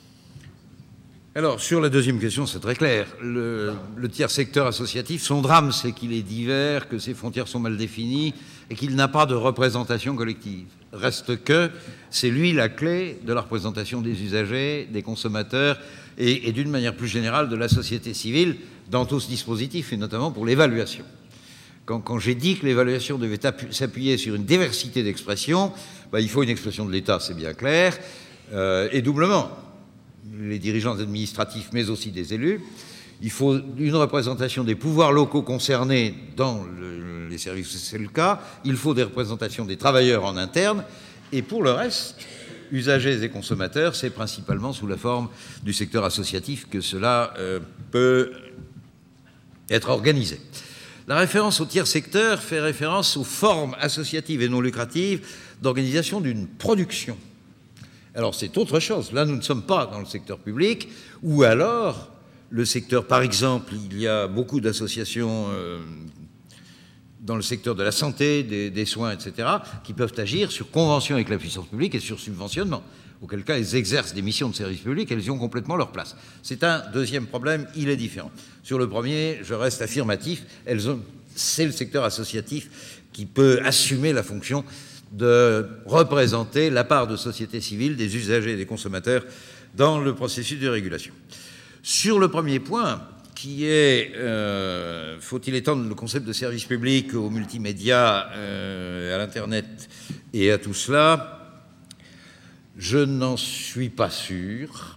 Alors, sur la deuxième question, c'est très clair. Le, le tiers secteur associatif, son drame, c'est qu'il est divers, que ses frontières sont mal définies et qu'il n'a pas de représentation collective. Reste que c'est lui la clé de la représentation des usagers, des consommateurs et, et d'une manière plus générale de la société civile dans tout ce dispositif et notamment pour l'évaluation. Quand, quand j'ai dit que l'évaluation devait s'appuyer sur une diversité d'expressions, ben, il faut une expression de l'État, c'est bien clair, euh, et doublement. Les dirigeants administratifs, mais aussi des élus. Il faut une représentation des pouvoirs locaux concernés dans le, les services, c'est le cas. Il faut des représentations des travailleurs en interne. Et pour le reste, usagers et consommateurs, c'est principalement sous la forme du secteur associatif que cela euh, peut être organisé. La référence au tiers secteur fait référence aux formes associatives et non lucratives d'organisation d'une production. Alors c'est autre chose. Là, nous ne sommes pas dans le secteur public, ou alors le secteur, par exemple, il y a beaucoup d'associations euh, dans le secteur de la santé, des, des soins, et cetera, qui peuvent agir sur convention avec la puissance publique et sur subventionnement, auquel cas elles exercent des missions de service public, elles y ont complètement leur place. C'est un deuxième problème, il est différent. Sur le premier, je reste affirmatif, elles ont, c'est le secteur associatif qui peut assumer la fonction de représenter la part de société civile, des usagers et des consommateurs dans le processus de régulation. Sur le premier point, qui est euh, faut-il étendre le concept de service public au multimédia, euh, à l'Internet et à tout cela, je n'en suis pas sûr.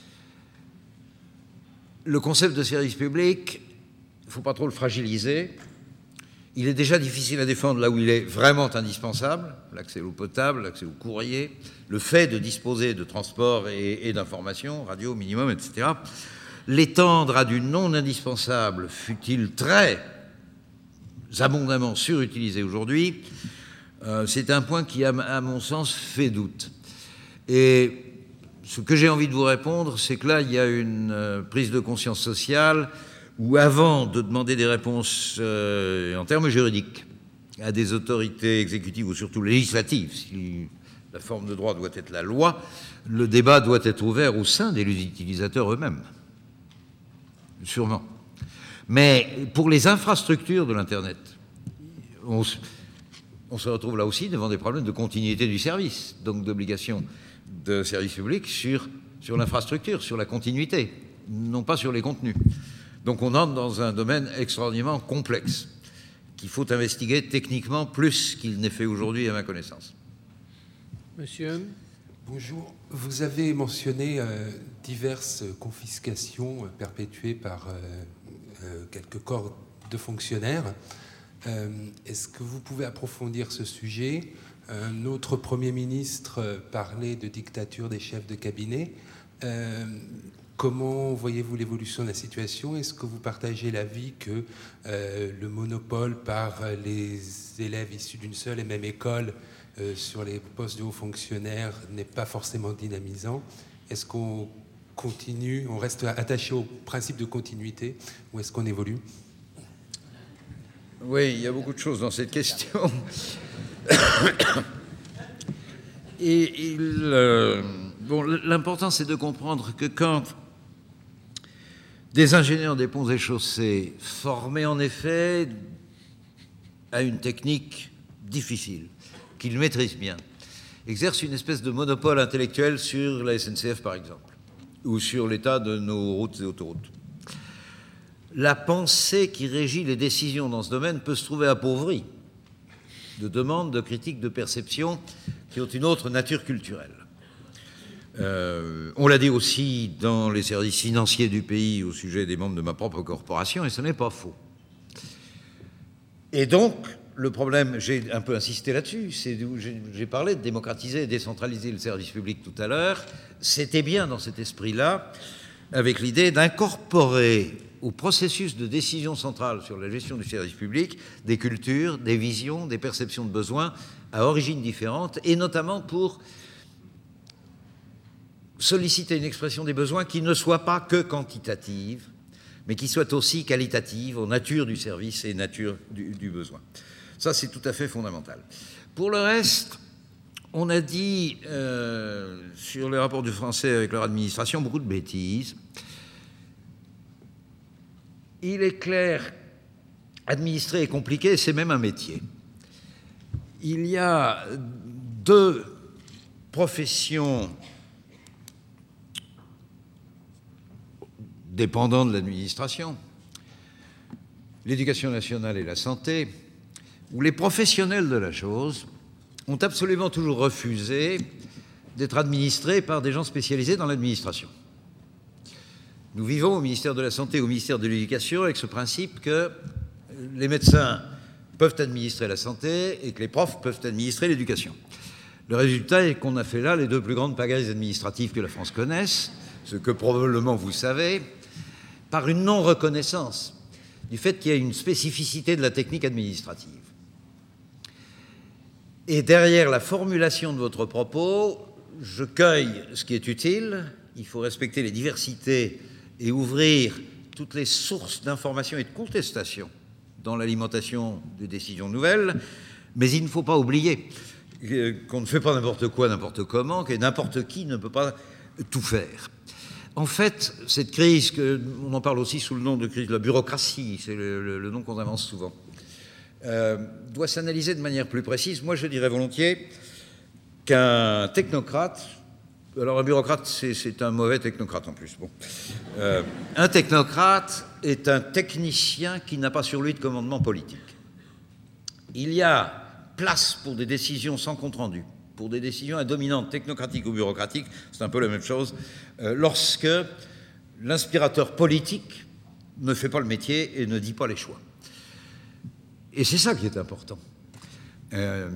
Le concept de service public, il ne faut pas trop le fragiliser. Il est déjà difficile à défendre là où il est vraiment indispensable, l'accès à l'eau potable, l'accès au courrier, le fait de disposer de transport et, et d'informations, radio minimum, et cetera. L'étendre à du non indispensable, fut-il très abondamment surutilisé aujourd'hui, euh, c'est un point qui, à, à mon sens, fait doute. Et ce que j'ai envie de vous répondre, c'est que là, il y a une euh, prise de conscience sociale où avant de demander des réponses euh, en termes juridiques à des autorités exécutives ou surtout législatives, si la forme de droit doit être la loi, le débat doit être ouvert au sein des utilisateurs eux-mêmes. Sûrement. Mais pour les infrastructures de l'Internet, on, on se retrouve là aussi devant des problèmes de continuité du service, donc d'obligation de service public sur, sur l'infrastructure, sur la continuité, non pas sur les contenus. Donc on entre dans un domaine extraordinairement complexe qu'il faut investiguer techniquement plus qu'il n'est fait aujourd'hui à ma connaissance. Monsieur. Bonjour. Vous avez mentionné euh, diverses confiscations euh, perpétuées par euh, euh, quelques corps de fonctionnaires. Euh, Est-ce que vous pouvez approfondir ce sujet? Un autre Premier ministre euh, parlait de dictature des chefs de cabinet. Euh, comment voyez-vous l'évolution de la situation? Est-ce que vous partagez l'avis que euh, le monopole par les élèves issus d'une seule et même école euh, sur les postes de hauts fonctionnaires n'est pas forcément dynamisant? Est-ce qu'on continue, on reste attaché au principe de continuité, ou est-ce qu'on évolue? Oui, il y a beaucoup de choses dans cette question. Et il, euh, bon, l'important, c'est de comprendre que quand des ingénieurs des ponts et chaussées, formés en effet à une technique difficile, qu'ils maîtrisent bien, exercent une espèce de monopole intellectuel sur la S N C F, par exemple, ou sur l'état de nos routes et autoroutes, la pensée qui régit les décisions dans ce domaine peut se trouver appauvrie de demandes, de critiques, de perceptions qui ont une autre nature culturelle. Euh, on l'a dit aussi dans les services financiers du pays au sujet des membres de ma propre corporation, et ce n'est pas faux. Et donc, le problème, j'ai un peu insisté là-dessus, c'est j'ai parlé de démocratiser et décentraliser le service public tout à l'heure, c'était bien dans cet esprit-là, avec l'idée d'incorporer au processus de décision centrale sur la gestion du service public des cultures, des visions, des perceptions de besoins à origines différentes, et notamment pour solliciter une expression des besoins qui ne soit pas que quantitative, mais qui soit aussi qualitative aux natures du service et nature du, du besoin. Ça, c'est tout à fait fondamental. Pour le reste, on a dit euh, sur les rapports du français avec leur administration beaucoup de bêtises. Il est clair, administrer est compliqué, c'est même un métier. Il y a deux professions dépendantes de l'administration, l'éducation nationale et la santé, où les professionnels de la chose ont absolument toujours refusé d'être administrés par des gens spécialisés dans l'administration. Nous vivons au ministère de la Santé et au ministère de l'Éducation avec ce principe que les médecins peuvent administrer la santé et que les profs peuvent administrer l'éducation. Le résultat est qu'on a fait là les deux plus grandes pagaies administratives que la France connaisse, ce que probablement vous savez, par une non-reconnaissance du fait qu'il y a une spécificité de la technique administrative. Et derrière la formulation de votre propos, je cueille ce qui est utile. Il faut respecter les diversités et ouvrir toutes les sources d'information et de contestation dans l'alimentation des décisions nouvelles, mais il ne faut pas oublier qu'on ne fait pas n'importe quoi, n'importe comment, que n'importe qui ne peut pas tout faire. En fait, cette crise, que, on en parle aussi sous le nom de crise de la bureaucratie, c'est le, le, le nom qu'on avance souvent, euh, doit s'analyser de manière plus précise. Moi, je dirais volontiers qu'un technocrate, alors un bureaucrate, c'est un mauvais technocrate en plus. Bon. Euh, un technocrate est un technicien qui n'a pas sur lui de commandement politique. Il y a place pour des décisions sans compte-rendu, pour des décisions à dominante technocratique ou bureaucratique, c'est un peu la même chose, euh, lorsque l'inspirateur politique ne fait pas le métier et ne dit pas les choix. Et c'est ça qui est important. Euh,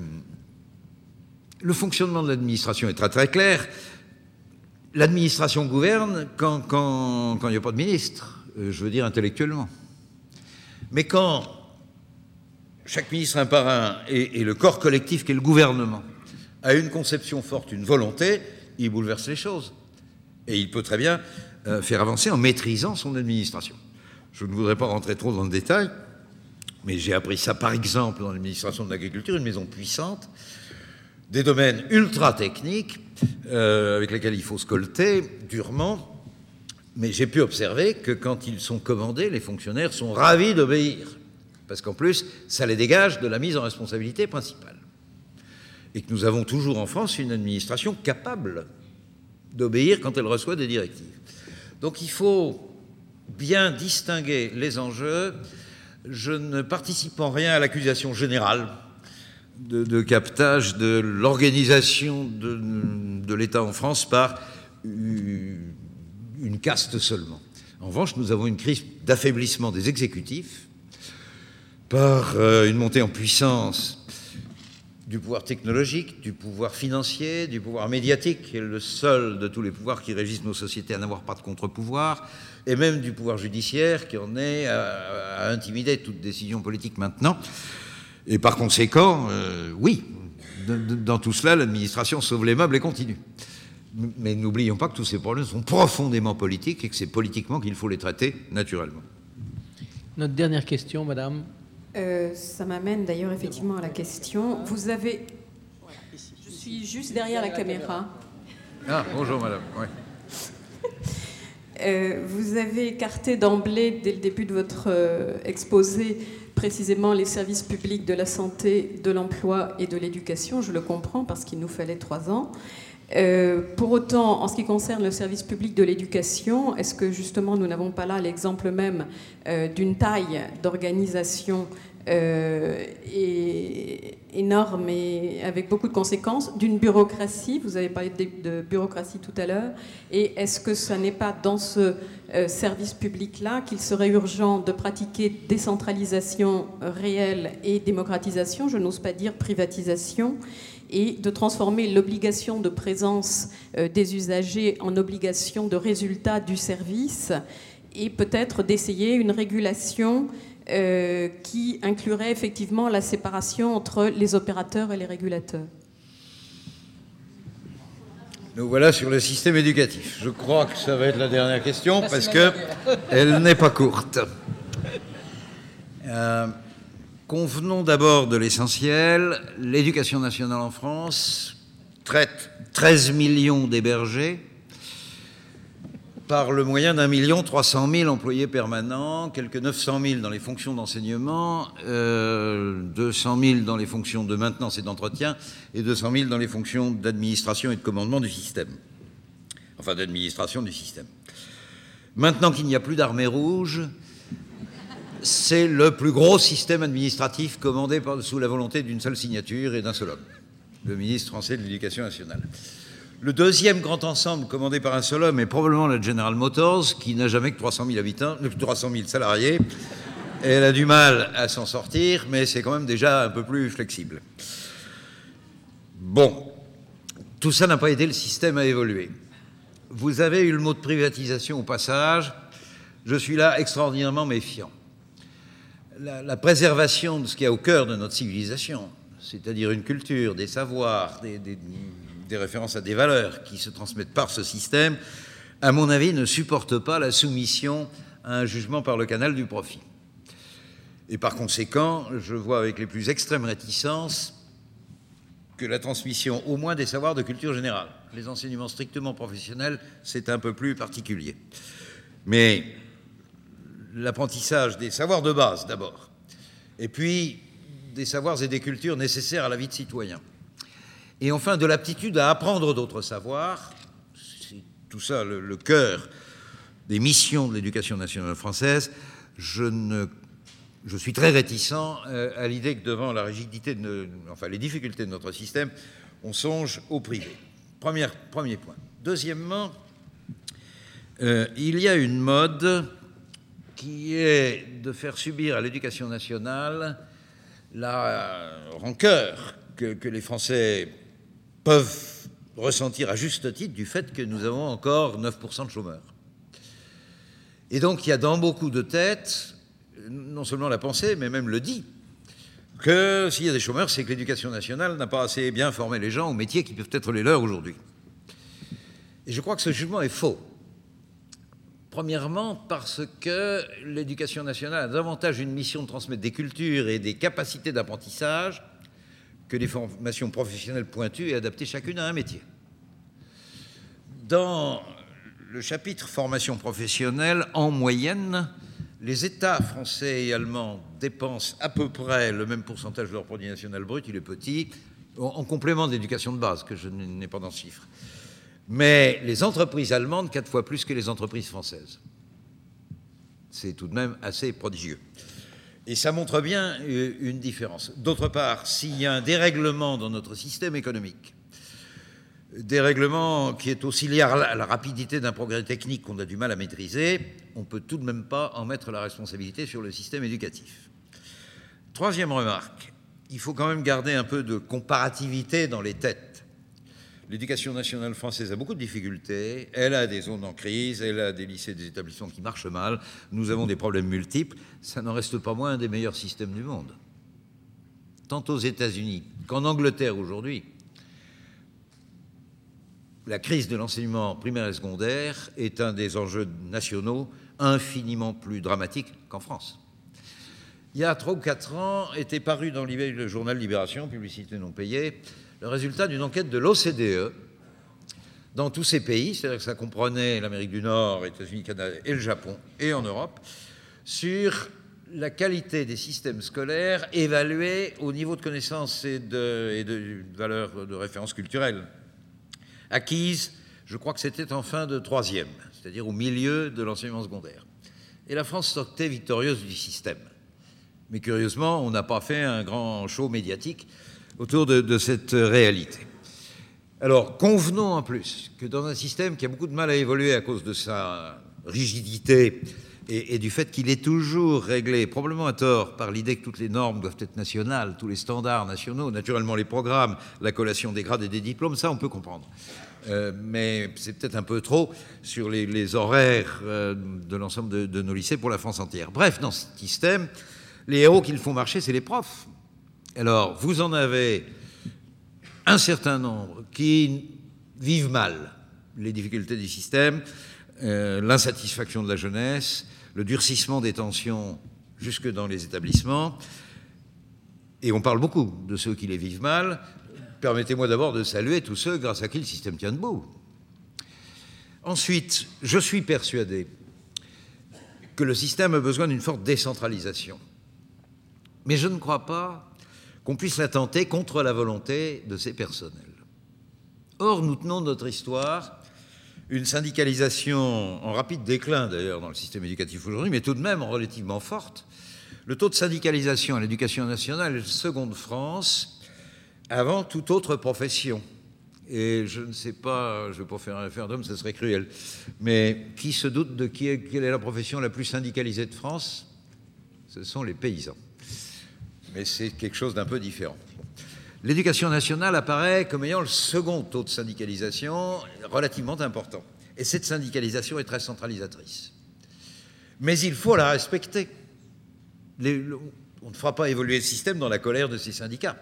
le fonctionnement de l'administration est très très clair. L'administration gouverne quand, quand, quand il n'y a pas de ministre, euh, je veux dire intellectuellement. Mais quand chaque ministre un par un et, et le corps collectif qu'est le gouvernement a une conception forte, une volonté, il bouleverse les choses. Et il peut très bien euh, faire avancer en maîtrisant son administration. Je ne voudrais pas rentrer trop dans le détail, mais j'ai appris ça par exemple dans l'administration de l'agriculture, une maison puissante, des domaines ultra techniques euh, avec lesquels il faut se colter durement, mais j'ai pu observer que quand ils sont commandés, les fonctionnaires sont ravis d'obéir, parce qu'en plus, ça les dégage de la mise en responsabilité principale. Et que nous avons toujours en France une administration capable d'obéir quand elle reçoit des directives. Donc il faut bien distinguer les enjeux. Je ne participe en rien à l'accusation générale de, de captage de l'organisation de, de l'État en France par une caste seulement. En revanche, nous avons une crise d'affaiblissement des exécutifs par euh, une montée en puissance du pouvoir technologique, du pouvoir financier, du pouvoir médiatique, qui est le seul de tous les pouvoirs qui régissent nos sociétés à n'avoir pas de contre-pouvoir, et même du pouvoir judiciaire qui en est à, à intimider toute décision politique maintenant. Et par conséquent, euh, oui, de, de, dans tout cela, l'administration sauve les meubles et continue. Mais n'oublions pas que tous ces problèmes sont profondément politiques et que c'est politiquement qu'il faut les traiter naturellement. Notre dernière question, madame. Euh, ça m'amène d'ailleurs effectivement à la question. Vous avez... Je suis juste derrière la caméra. Ah, bonjour madame. Ouais. Euh, vous avez écarté d'emblée, dès le début de votre euh, exposé, précisément les services publics de la santé, de l'emploi et de l'éducation. Je le comprends parce qu'il nous fallait trois ans. Euh, pour autant, en ce qui concerne le service public de l'éducation, est-ce que justement nous n'avons pas là l'exemple même euh, d'une taille d'organisation euh, et, énorme et avec beaucoup de conséquences, d'une bureaucratie, vous avez parlé de, de bureaucratie tout à l'heure, et est-ce que ça n'est pas dans ce euh, service public-là qu'il serait urgent de pratiquer décentralisation réelle et démocratisation, je n'ose pas dire privatisation, et de transformer l'obligation de présence euh, des usagers en obligation de résultat du service, et peut-être d'essayer une régulation euh, qui inclurait effectivement la séparation entre les opérateurs et les régulateurs. Nous voilà sur le système éducatif. Je crois que ça va être la dernière question parce qu'elle n'est pas courte. Euh, Convenons d'abord de l'essentiel. L'éducation nationale en France traite treize millions d'hébergés par le moyen d'un million trois cent mille employés permanents, quelques neuf cent mille dans les fonctions d'enseignement, euh, deux cent mille dans les fonctions de maintenance et d'entretien et deux cent mille dans les fonctions d'administration et de commandement du système. Enfin, d'administration du système. Maintenant qu'il n'y a plus d'armée rouge, c'est le plus gros système administratif commandé par, sous la volonté d'une seule signature et d'un seul homme, le ministre français de l'Éducation nationale. Le deuxième grand ensemble commandé par un seul homme est probablement la General Motors, qui n'a jamais que trois cent mille habitants, trois cent mille salariés. Et elle a du mal à s'en sortir, mais c'est quand même déjà un peu plus flexible. Bon, tout ça n'a pas aidé le système à évoluer. Vous avez eu le mot de privatisation au passage. Je suis là extraordinairement méfiant. La, la préservation de ce qu'il y a au cœur de notre civilisation, c'est-à-dire une culture, des savoirs, des, des, des références à des valeurs qui se transmettent par ce système, à mon avis, ne supporte pas la soumission à un jugement par le canal du profit. Et par conséquent, je vois avec les plus extrêmes réticences que la transmission, au moins des savoirs de culture générale, les enseignements strictement professionnels, c'est un peu plus particulier. Mais l'apprentissage des savoirs de base d'abord, et puis des savoirs et des cultures nécessaires à la vie de citoyen. Et enfin, de l'aptitude à apprendre d'autres savoirs, c'est tout ça le, le cœur des missions de l'éducation nationale française. Je, ne, je suis très réticent euh, à l'idée que devant la rigidité, de nos, enfin les difficultés de notre système, on songe au privé. Premier, premier point. Deuxièmement, euh, il y a une mode qui est de faire subir à l'éducation nationale la rancœur que, que les Français peuvent ressentir à juste titre du fait que nous avons encore neuf pour cent de chômeurs. Et donc il y a dans beaucoup de têtes, non seulement la pensée, mais même le dit, que s'il y a des chômeurs, c'est que l'éducation nationale n'a pas assez bien formé les gens aux métiers qui peuvent être les leurs aujourd'hui. Et je crois que ce jugement est faux. Premièrement, parce que l'éducation nationale a davantage une mission de transmettre des cultures et des capacités d'apprentissage que des formations professionnelles pointues et adaptées chacune à un métier. Dans le chapitre formation professionnelle, en moyenne, les États français et allemands dépensent à peu près le même pourcentage de leur produit national brut, il est petit, en complément de l'éducation de base, que je n'ai pas dans ce chiffre. Mais les entreprises allemandes, quatre fois plus que les entreprises françaises. C'est tout de même assez prodigieux. Et ça montre bien une différence. D'autre part, s'il y a un dérèglement dans notre système économique, dérèglement qui est aussi lié à la rapidité d'un progrès technique qu'on a du mal à maîtriser, on ne peut tout de même pas en mettre la responsabilité sur le système éducatif. Troisième remarque, il faut quand même garder un peu de comparativité dans les têtes. L'éducation nationale française a beaucoup de difficultés, elle a des zones en crise, elle a des lycées, des établissements qui marchent mal, nous avons des problèmes multiples, ça n'en reste pas moins un des meilleurs systèmes du monde. Tant aux États-Unis qu'en Angleterre aujourd'hui, la crise de l'enseignement primaire et secondaire est un des enjeux nationaux infiniment plus dramatique qu'en France. Il y a trois ou quatre ans, était paru dans le journal Libération, publicité non payée, le résultat d'une enquête de l'O C D E dans tous ces pays, c'est-à-dire que ça comprenait l'Amérique du Nord, les États-Unis, Canada et le Japon, et en Europe, sur la qualité des systèmes scolaires évalués au niveau de connaissances et de, et de valeurs de référence culturelle acquises, je crois que c'était en fin de troisième, c'est-à-dire au milieu de l'enseignement secondaire. Et la France sortait victorieuse du système. Mais curieusement, on n'a pas fait un grand show médiatique autour de, de cette réalité. Alors, convenons en plus que dans un système qui a beaucoup de mal à évoluer à cause de sa rigidité et, et du fait qu'il est toujours réglé, probablement à tort, par l'idée que toutes les normes doivent être nationales, tous les standards nationaux, naturellement les programmes, la collation des grades et des diplômes, ça on peut comprendre. Euh, mais c'est peut-être un peu trop sur les, les horaires euh, de l'ensemble de, de nos lycées pour la France entière. Bref, dans ce système, les héros qui le font marcher, c'est les profs. Alors, vous en avez un certain nombre qui vivent mal les difficultés du système, euh, l'insatisfaction de la jeunesse, le durcissement des tensions jusque dans les établissements, et on parle beaucoup de ceux qui les vivent mal. Permettez-moi d'abord de saluer tous ceux grâce à qui le système tient debout. Ensuite, je suis persuadé que le système a besoin d'une forte décentralisation. Mais je ne crois pas qu'on puisse la tenter contre la volonté de ses personnels. Or, nous tenons de notre histoire une syndicalisation en rapide déclin, d'ailleurs, dans le système éducatif aujourd'hui, mais tout de même relativement forte. Le taux de syndicalisation à l'éducation nationale est le second de France avant toute autre profession. Et je ne sais pas, je ne vais pas faire un référendum, ce serait cruel, mais qui se doute de qui est, quelle est la profession la plus syndicalisée de France? Ce sont les paysans. Mais c'est quelque chose d'un peu différent. L'éducation nationale apparaît comme ayant le second taux de syndicalisation relativement important. Et cette syndicalisation est très centralisatrice. Mais il faut la respecter. Les, on ne fera pas évoluer le système dans la colère de ces syndicats.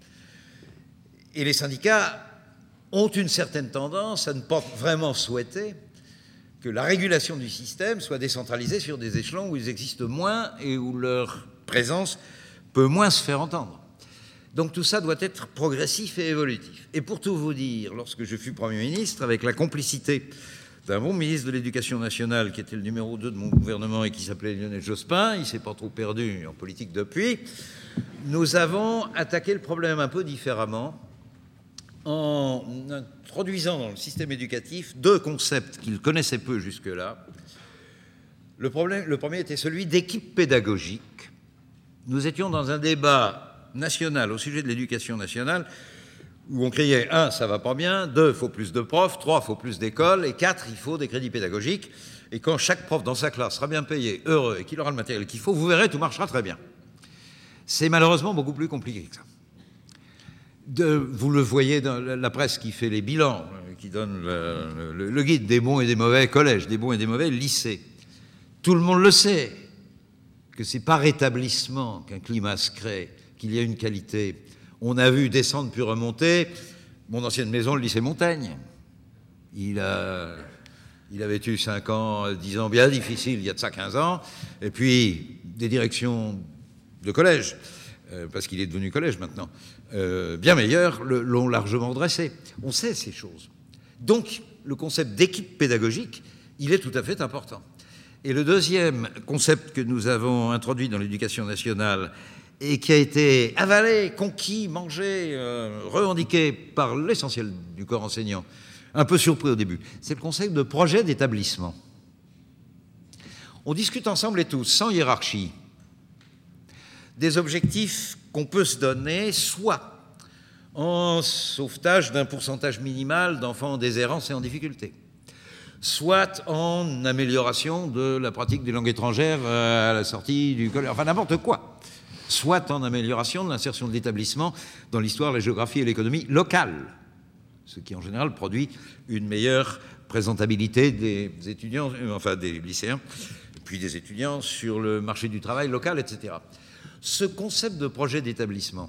Et les syndicats ont une certaine tendance à ne pas vraiment souhaiter que la régulation du système soit décentralisée sur des échelons où ils existent moins et où leur présence peut moins se faire entendre. Donc tout ça doit être progressif et évolutif. Et pour tout vous dire, lorsque je fus Premier ministre, avec la complicité d'un bon ministre de l'Éducation nationale qui était le numéro deux de mon gouvernement et qui s'appelait Lionel Jospin, il ne s'est pas trop perdu en politique depuis, nous avons attaqué le problème un peu différemment en introduisant dans le système éducatif deux concepts qu'il connaissait peu jusque-là. Le, problème, le premier était celui d'équipe pédagogique. Nous étions dans un débat national au sujet de l'éducation nationale où on criait un, ça va pas bien, deux, il faut plus de profs, trois, il faut plus d'écoles, et quatre, il faut des crédits pédagogiques. Et quand chaque prof dans sa classe sera bien payé, heureux, et qu'il aura le matériel qu'il faut, vous verrez, tout marchera très bien. C'est malheureusement beaucoup plus compliqué que ça. De, vous le voyez dans la presse qui fait les bilans, qui donne le, le, le guide des bons et des mauvais collèges, des bons et des mauvais lycées. Tout le monde le sait, que c'est par établissement qu'un climat se crée, qu'il y a une qualité. On a vu descendre puis remonter mon ancienne maison, le lycée Montaigne. Il, a, il avait eu cinq ans, dix ans bien difficiles, il y a de ça quinze ans, et puis des directions de collège, euh, parce qu'il est devenu collège maintenant, euh, bien meilleurs, le, l'ont largement dressé. On sait ces choses. Donc, le concept d'équipe pédagogique, il est tout à fait important. Et le deuxième concept que nous avons introduit dans l'éducation nationale et qui a été avalé, conquis, mangé, euh, revendiqué par l'essentiel du corps enseignant, un peu surpris au début, c'est le concept de projet d'établissement. On discute ensemble et tous, sans hiérarchie. des objectifs qu'on peut se donner, soit en sauvetage d'un pourcentage minimal d'enfants en déshérence et en difficulté, soit en amélioration de la pratique des langues étrangères à la sortie du collège, enfin n'importe quoi, soit en amélioration de l'insertion de l'établissement dans l'histoire, la géographie et l'économie locale, ce qui en général produit une meilleure présentabilité des étudiants, enfin des lycéens, puis des étudiants sur le marché du travail local, et cetera. Ce concept de projet d'établissement,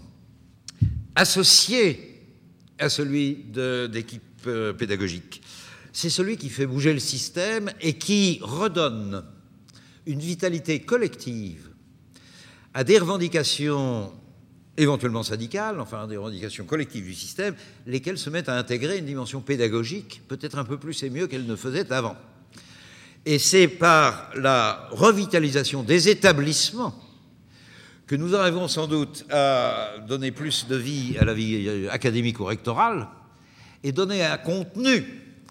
associé à celui d'équipe euh, pédagogique, c'est celui qui fait bouger le système et qui redonne une vitalité collective à des revendications éventuellement syndicales, enfin des revendications collectives du système, lesquelles se mettent à intégrer une dimension pédagogique, peut-être un peu plus et mieux qu'elles ne faisaient avant. Et c'est par la revitalisation des établissements que nous arrivons sans doute à donner plus de vie à la vie académique ou rectorale et donner un contenu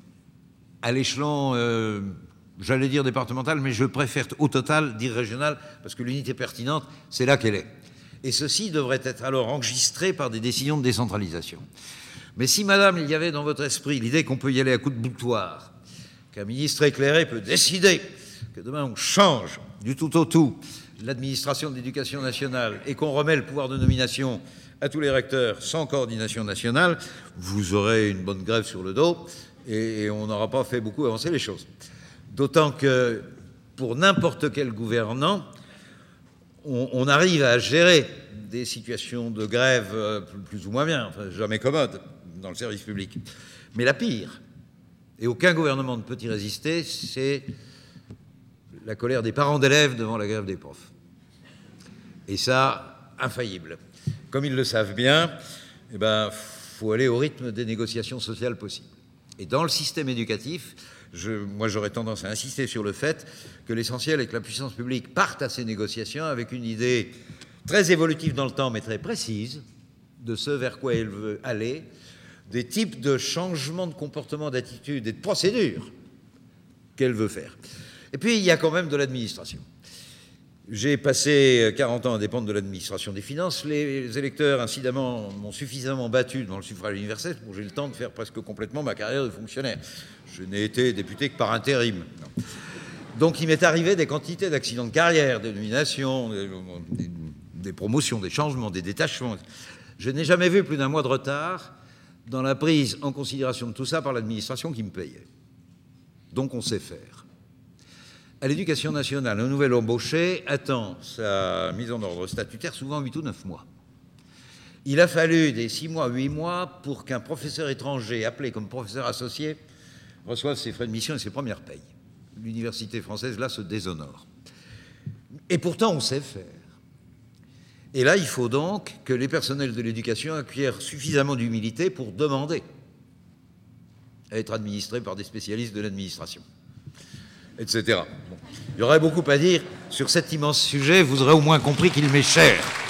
à l'échelon, euh, j'allais dire départemental, mais je préfère au total dire régional, parce que l'unité pertinente, c'est là qu'elle est. Et ceci devrait être alors enregistré par des décisions de décentralisation. Mais si, madame, il y avait dans votre esprit l'idée qu'on peut y aller à coup de boutoir, qu'un ministre éclairé peut décider que demain on change du tout au tout l'administration de l'éducation nationale et qu'on remet le pouvoir de nomination à tous les recteurs sans coordination nationale, vous aurez une bonne grève sur le dos et, et on n'aura pas fait beaucoup avancer les choses. D'autant que pour n'importe quel gouvernant, on, on arrive à gérer des situations de grève euh, plus ou moins bien, enfin jamais commodes dans le service public. Mais la pire, et aucun gouvernement ne peut y résister, c'est la colère des parents d'élèves devant la grève des profs. Et ça, infaillible. Comme ils le savent bien, eh ben, faut aller au rythme des négociations sociales possibles. Et dans le système éducatif, je, moi j'aurais tendance à insister sur le fait que l'essentiel est que la puissance publique parte à ces négociations avec une idée très évolutive dans le temps, mais très précise, de ce vers quoi elle veut aller, des types de changements de comportement, d'attitude et de procédures qu'elle veut faire. Et puis, il y a quand même de l'administration. J'ai passé quarante ans à dépendre de l'administration des finances. Les électeurs, incidemment, m'ont suffisamment battu dans le suffrage universel pour que j'ai le temps de faire presque complètement ma carrière de fonctionnaire. Je n'ai été député que par intérim. Non. Donc, il m'est arrivé des quantités d'accidents de carrière, des nominations, des, des promotions, des changements, des détachements. Je n'ai jamais vu plus d'un mois de retard dans la prise en considération de tout ça par l'administration qui me payait. Donc, on sait faire. À l'éducation nationale, un nouvel embauché attend sa mise en ordre statutaire souvent huit ou neuf mois. Il a fallu des six mois, huit mois pour qu'un professeur étranger appelé comme professeur associé reçoive ses frais de mission et ses premières payes. L'université française, là, se déshonore. Et pourtant, on sait faire. Et là, il faut donc que les personnels de l'éducation acquièrent suffisamment d'humilité pour demander à être administrés par des spécialistes de l'administration, et cetera. Bon. Il y aurait beaucoup à dire sur cet immense sujet, vous aurez au moins compris qu'il m'est cher.